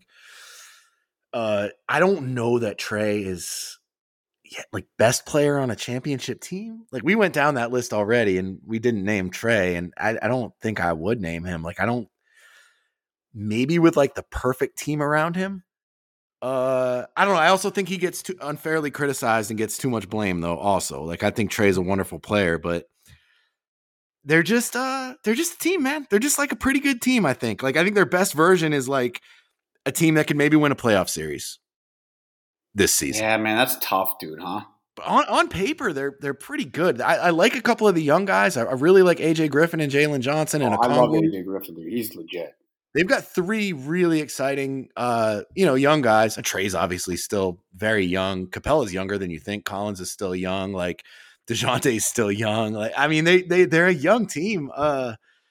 uh, I don't know that Trae is yeah, like best player on a championship team. Like, we went down that list already and we didn't name Trae, and I, I don't think I would name him. Like, I don't, maybe with like the perfect team around him. Uh, I don't know. I also think he gets too unfairly criticized and gets too much blame, though. Also, like, I think Trae's a wonderful player, but they're just, uh, they're just a team, man. They're just like a pretty good team. I think. Like, I think their best version is like a team that can maybe win a playoff series this season. Yeah, man, that's tough, dude. Huh? But on on paper, they're they're pretty good. I, I like a couple of the young guys. I, I really like A J Griffin and Jalen Johnson. And oh, I love A J Griffin, dude. He's legit. They've got three really exciting, uh, you know, young guys. Trae's obviously still very young. Capella's younger than you think. Collins is still young. Like, DeJounte's still young. Like, I mean, they they they're a young team. Uh,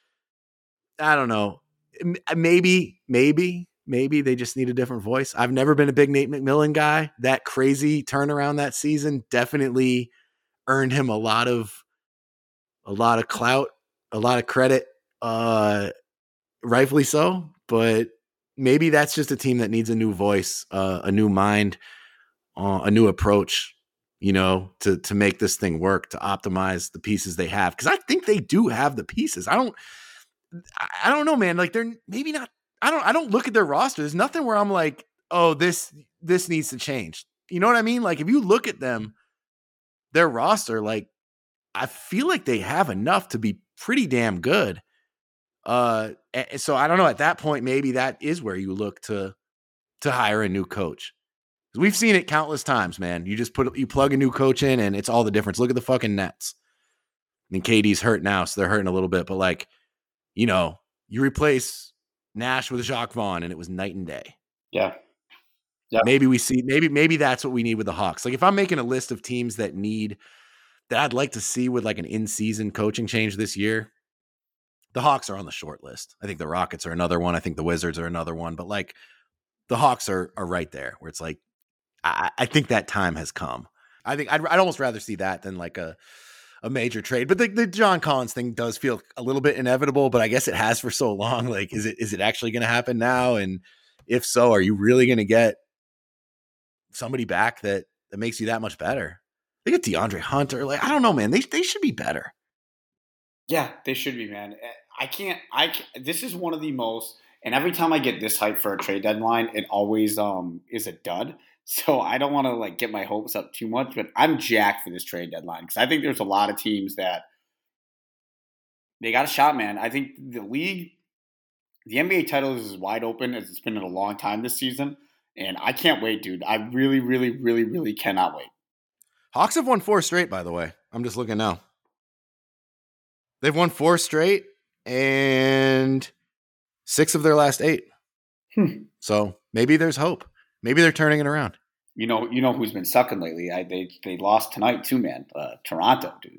I don't know. Maybe, maybe, maybe they just need a different voice. I've never been a big Nate McMillan guy. That crazy turnaround that season definitely earned him a lot of a lot of clout, a lot of credit. Uh, rightfully so, but maybe that's just a team that needs a new voice, uh, a new mind, uh, a new approach, you know, to to make this thing work, to optimize the pieces they have. Because I think they do have the pieces. I don't, I don't know, man. Like, they're maybe not. I don't. I don't look at their roster. There's nothing where I'm like, oh, this this needs to change. You know what I mean? Like, if you look at them, their roster, like, I feel like they have enough to be pretty damn good. Uh, so I don't know. At that point, maybe that is where you look to to hire a new coach. We've seen it countless times, man. You just put you plug a new coach in, and it's all the difference. Look at the fucking Nets. I mean, K D's hurt now, so they're hurting a little bit. But like, you know, you replace Nash with Jacques Vaughn, and it was night and day. Yeah. Yeah. Maybe we see. Maybe maybe that's what we need with the Hawks. Like, if I'm making a list of teams that need that I'd like to see with like an in-season coaching change this year, the Hawks are on the short list. I think the Rockets are another one. I think the Wizards are another one. But like, the Hawks are are right there, where it's like, I, I think that time has come. I think I'd, I'd almost rather see that than like a a major trade. But the, the John Collins thing does feel a little bit inevitable, but I guess it has for so long. Like, is it is it actually going to happen now? And if so, are you really going to get somebody back that that makes you that much better? They get DeAndre Hunter. Like, I don't know, man. They they should be better. Yeah, they should be, man. I can't. I can't, this is one of the most. And every time I get this hype for a trade deadline, it always um is a dud. So I don't want to like get my hopes up too much, but I'm jacked for this trade deadline because I think there's a lot of teams that they got a shot, man. I think the league, the N B A title is as wide open as it's been in a long time this season, and I can't wait, dude. I really, really, really, really cannot wait. Hawks have won four straight, by the way. I'm just looking now. They've won four straight and six of their last eight. Hmm. So maybe there's hope. Maybe they're turning it around. You know, you know who's been sucking lately? I, they they lost tonight too, man. Uh, Toronto, dude.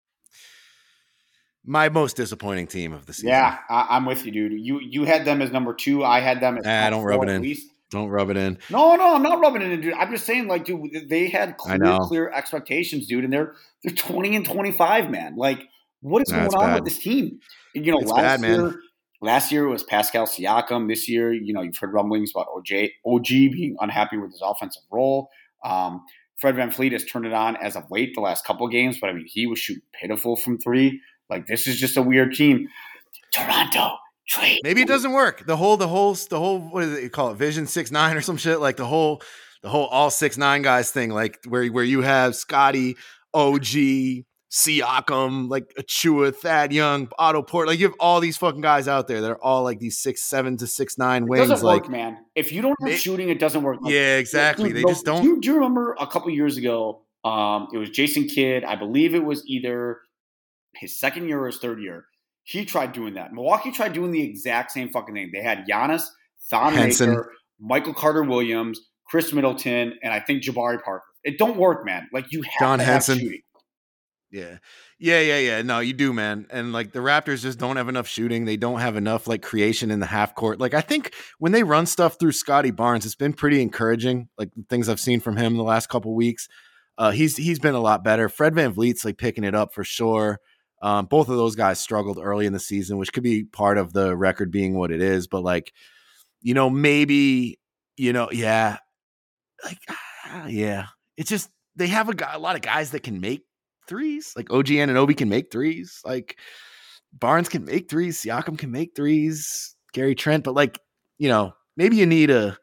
My most disappointing team of the season. Yeah, I, I'm with you, dude. You you had them as number two. I had them as ah, don't rub it in. Least. Don't rub it in. No, no, I'm not rubbing it in, dude. I'm just saying, like, dude, they had clear, clear expectations, dude, and they're they're twenty and twenty-five, man. Like, what is nah, going on bad. with this team? You know, it's last bad, year, man. last year it was Pascal Siakam. This year, you know, you've heard rumblings about O J, O G being unhappy with his offensive role. Um, Fred VanVleet has turned it on as of late the last couple of games, but I mean, he was shooting pitiful from three. Like, this is just a weird team. Toronto. Trade. Maybe it doesn't work. The whole, the whole, the whole, what do they call it? Vision six, nine or some shit. Like the whole, the whole all six, nine guys thing. Like where, where you have Scotty, O G, Siakam, like Achua, Thad Young, Otto Porter. Like you have all these fucking guys out there that are all like these six, seven to six, nine wings. It doesn't like, work, man. If you don't have it, shooting, it doesn't work. Like, yeah, exactly. Dude, they no, just don't. Do you, do you remember a couple years ago? Um, it was Jason Kidd. I believe it was either his second year or his third year. He tried doing that. Milwaukee tried doing the exact same fucking thing. They had Giannis, Thon Maker, Michael Carter-Williams, Chris Middleton, and I think Jabari Parker. It don't work, man. Like, you have John to Henson. have shooting. Yeah. Yeah, yeah, yeah. No, you do, man. And like the Raptors just don't have enough shooting. They don't have enough like creation in the half court. Like I think when they run stuff through Scotty Barnes, it's been pretty encouraging. Like the things I've seen from him the last couple weeks. Uh, he's he's been a lot better. Fred VanVleet's like picking it up for sure. Um, both of those guys struggled early in the season, which could be part of the record being what it is. But like, you know, maybe, you know, yeah, like, uh, yeah, it's just, they have a, guy, a lot of guys that can make threes. Like O G Anunoby can make threes. Like Barnes can make threes. Siakam can make threes. Gary Trent. But like, you know, maybe you need a, a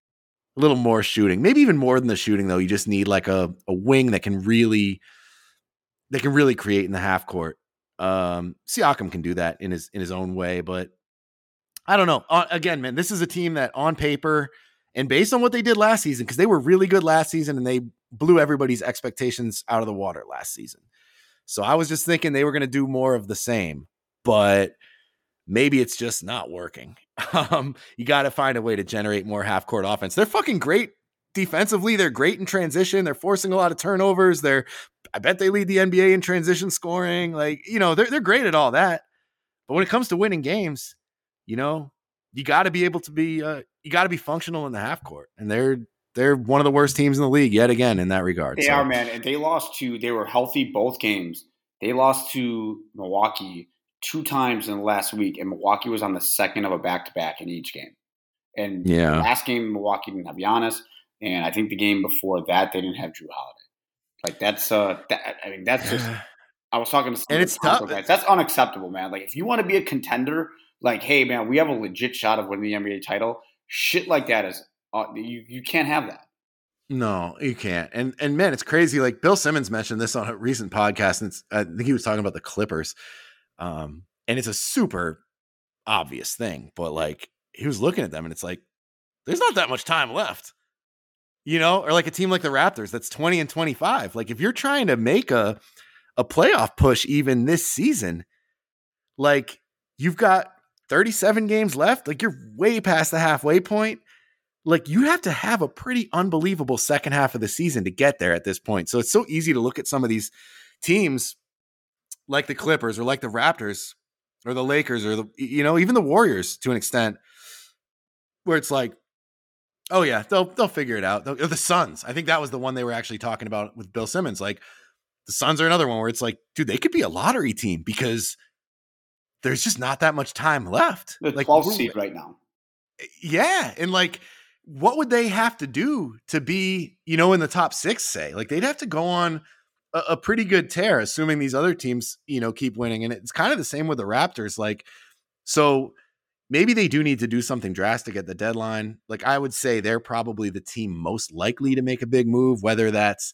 little more shooting, maybe even more than the shooting though. You just need like a, a wing that can really, that can really create in the half court. Um, Siakam can do that in his in his own way, but I don't know. Uh, again, man, this is a team that on paper and based on what they did last season, because they were really good last season and they blew everybody's expectations out of the water last season. So I was just thinking they were going to do more of the same, but maybe it's just not working. Um, you got to find a way to generate more half court offense. They're fucking great defensively. They're great in transition. They're forcing a lot of turnovers. They're, I bet they lead the N B A in transition scoring. Like, you know, they're, they're great at all that. But when it comes to winning games, you know, you got to be able to be, uh, you got to be functional in the half court. And they're, they're one of the worst teams in the league yet again in that regard. They so. are, man. And they lost to, they were healthy both games. They lost to Milwaukee two times in the last week. And Milwaukee was on the second of a back-to-back in each game. And yeah. the last game, Milwaukee didn't have Giannis. And I think the game before that, they didn't have Drew Holiday. Like, that's, uh, that, I mean, that's just, I was talking to some and it's tough. Guys. That's unacceptable, man. Like, if you want to be a contender, like, hey, man, we have a legit shot of winning the N B A title, shit like that is, uh, you, you can't have that. No, you can't. And, and man, it's crazy. Like, Bill Simmons mentioned this on a recent podcast, and it's, I think he was talking about the Clippers. Um, and it's a super obvious thing, but like, he was looking at them and it's like, there's not that much time left. You know, or like a team like the Raptors that's twenty and twenty-five. Like if you're trying to make a a playoff push even this season, like you've got thirty-seven games left, like you're way past the halfway point. Like you have to have a pretty unbelievable second half of the season to get there at this point. So it's so easy to look at some of these teams like the Clippers or like the Raptors or the Lakers or the, you know, even the Warriors to an extent where it's like, oh yeah, they'll they'll figure it out. They'll, the Suns, I think that was the one they were actually talking about with Bill Simmons. Like The Suns are another one where it's like, dude, they could be a lottery team because there's just not that much time left. The like twelfth seed right now. Yeah. And like, what would they have to do to be, you know, in the top six, say? Like, they'd have to go on a, a pretty good tear, assuming these other teams, you know, keep winning. And it's kind of the same with the Raptors. Like, so maybe they do need to do something drastic at the deadline. Like, I would say they're probably the team most likely to make a big move, whether that's,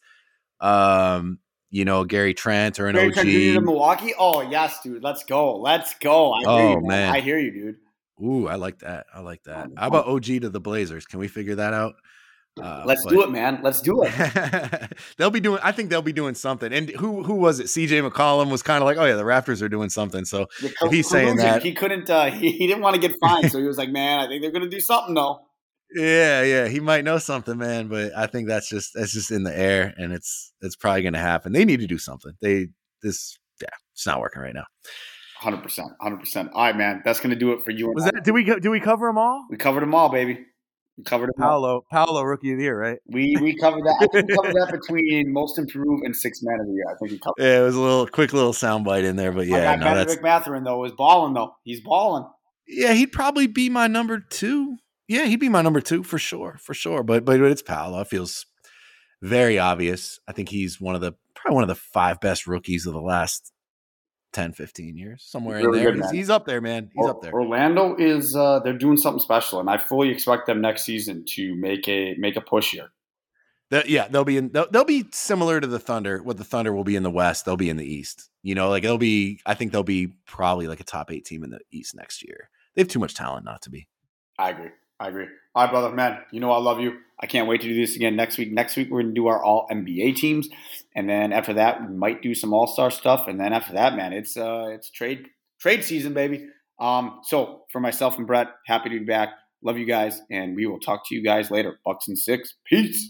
um, you know, Gary Trent or an Gary O G. Trent Junior to Milwaukee? Oh, yes, dude. Let's go. Let's go. I oh, hear you, man. man. I hear you, dude. Ooh, I like that. I like that. How about O G to the Blazers? Can we figure that out? Uh, Let's but, do it, man. Let's do it. They'll be doing. I think they'll be doing something. And who who was it? C J McCollum was kind of like, oh yeah, the Raptors are doing something. So if he's collusion. saying that, he couldn't. Uh, he, he didn't want to get fined, so he was like, man, I think they're going to do something though. Yeah, yeah, he might know something, man. But I think that's just that's just in the air, and it's it's probably going to happen. They need to do something. They this yeah, it's not working right now. Hundred percent, hundred percent. All right, man. That's going to do it for you. Was that? Did we did we cover them all? We covered them all, baby. We covered them Paolo, all. Paolo, rookie of the year, right? We we covered that. I think we covered that between most improved and sixth man of the year. I think we covered. Yeah, it was a little quick little soundbite in there, but yeah, I got no, that's McMatherin though was balling though. He's balling. Yeah, he'd probably be my number two. Yeah, he'd be my number two for sure, for sure. But but it's Paolo. It feels very obvious. I think he's one of the probably one of the five best rookies of the last ten, fifteen years, somewhere really in there. Good, he's, he's up there, man. He's or, up there. Orlando is uh, they're doing something special, and I fully expect them next season to make a make a push here. The, yeah, they'll be in. They'll, they'll be similar to the Thunder. What the Thunder will be in the West, they'll be in the East. You know, like they'll be. I think they'll be probably like a top eight team in the East next year. They have too much talent not to be. I agree. I agree. All right, brother, man. You know I love you. I can't wait to do this again next week. Next week we're going to do our all N B A teams, and then after that we might do some All Star stuff, and then after that, man, it's uh it's trade trade season, baby. Um, so for myself and Brett, happy to be back. Love you guys, and we will talk to you guys later. Bucks and six. Peace.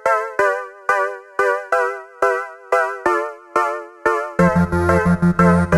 Thank you.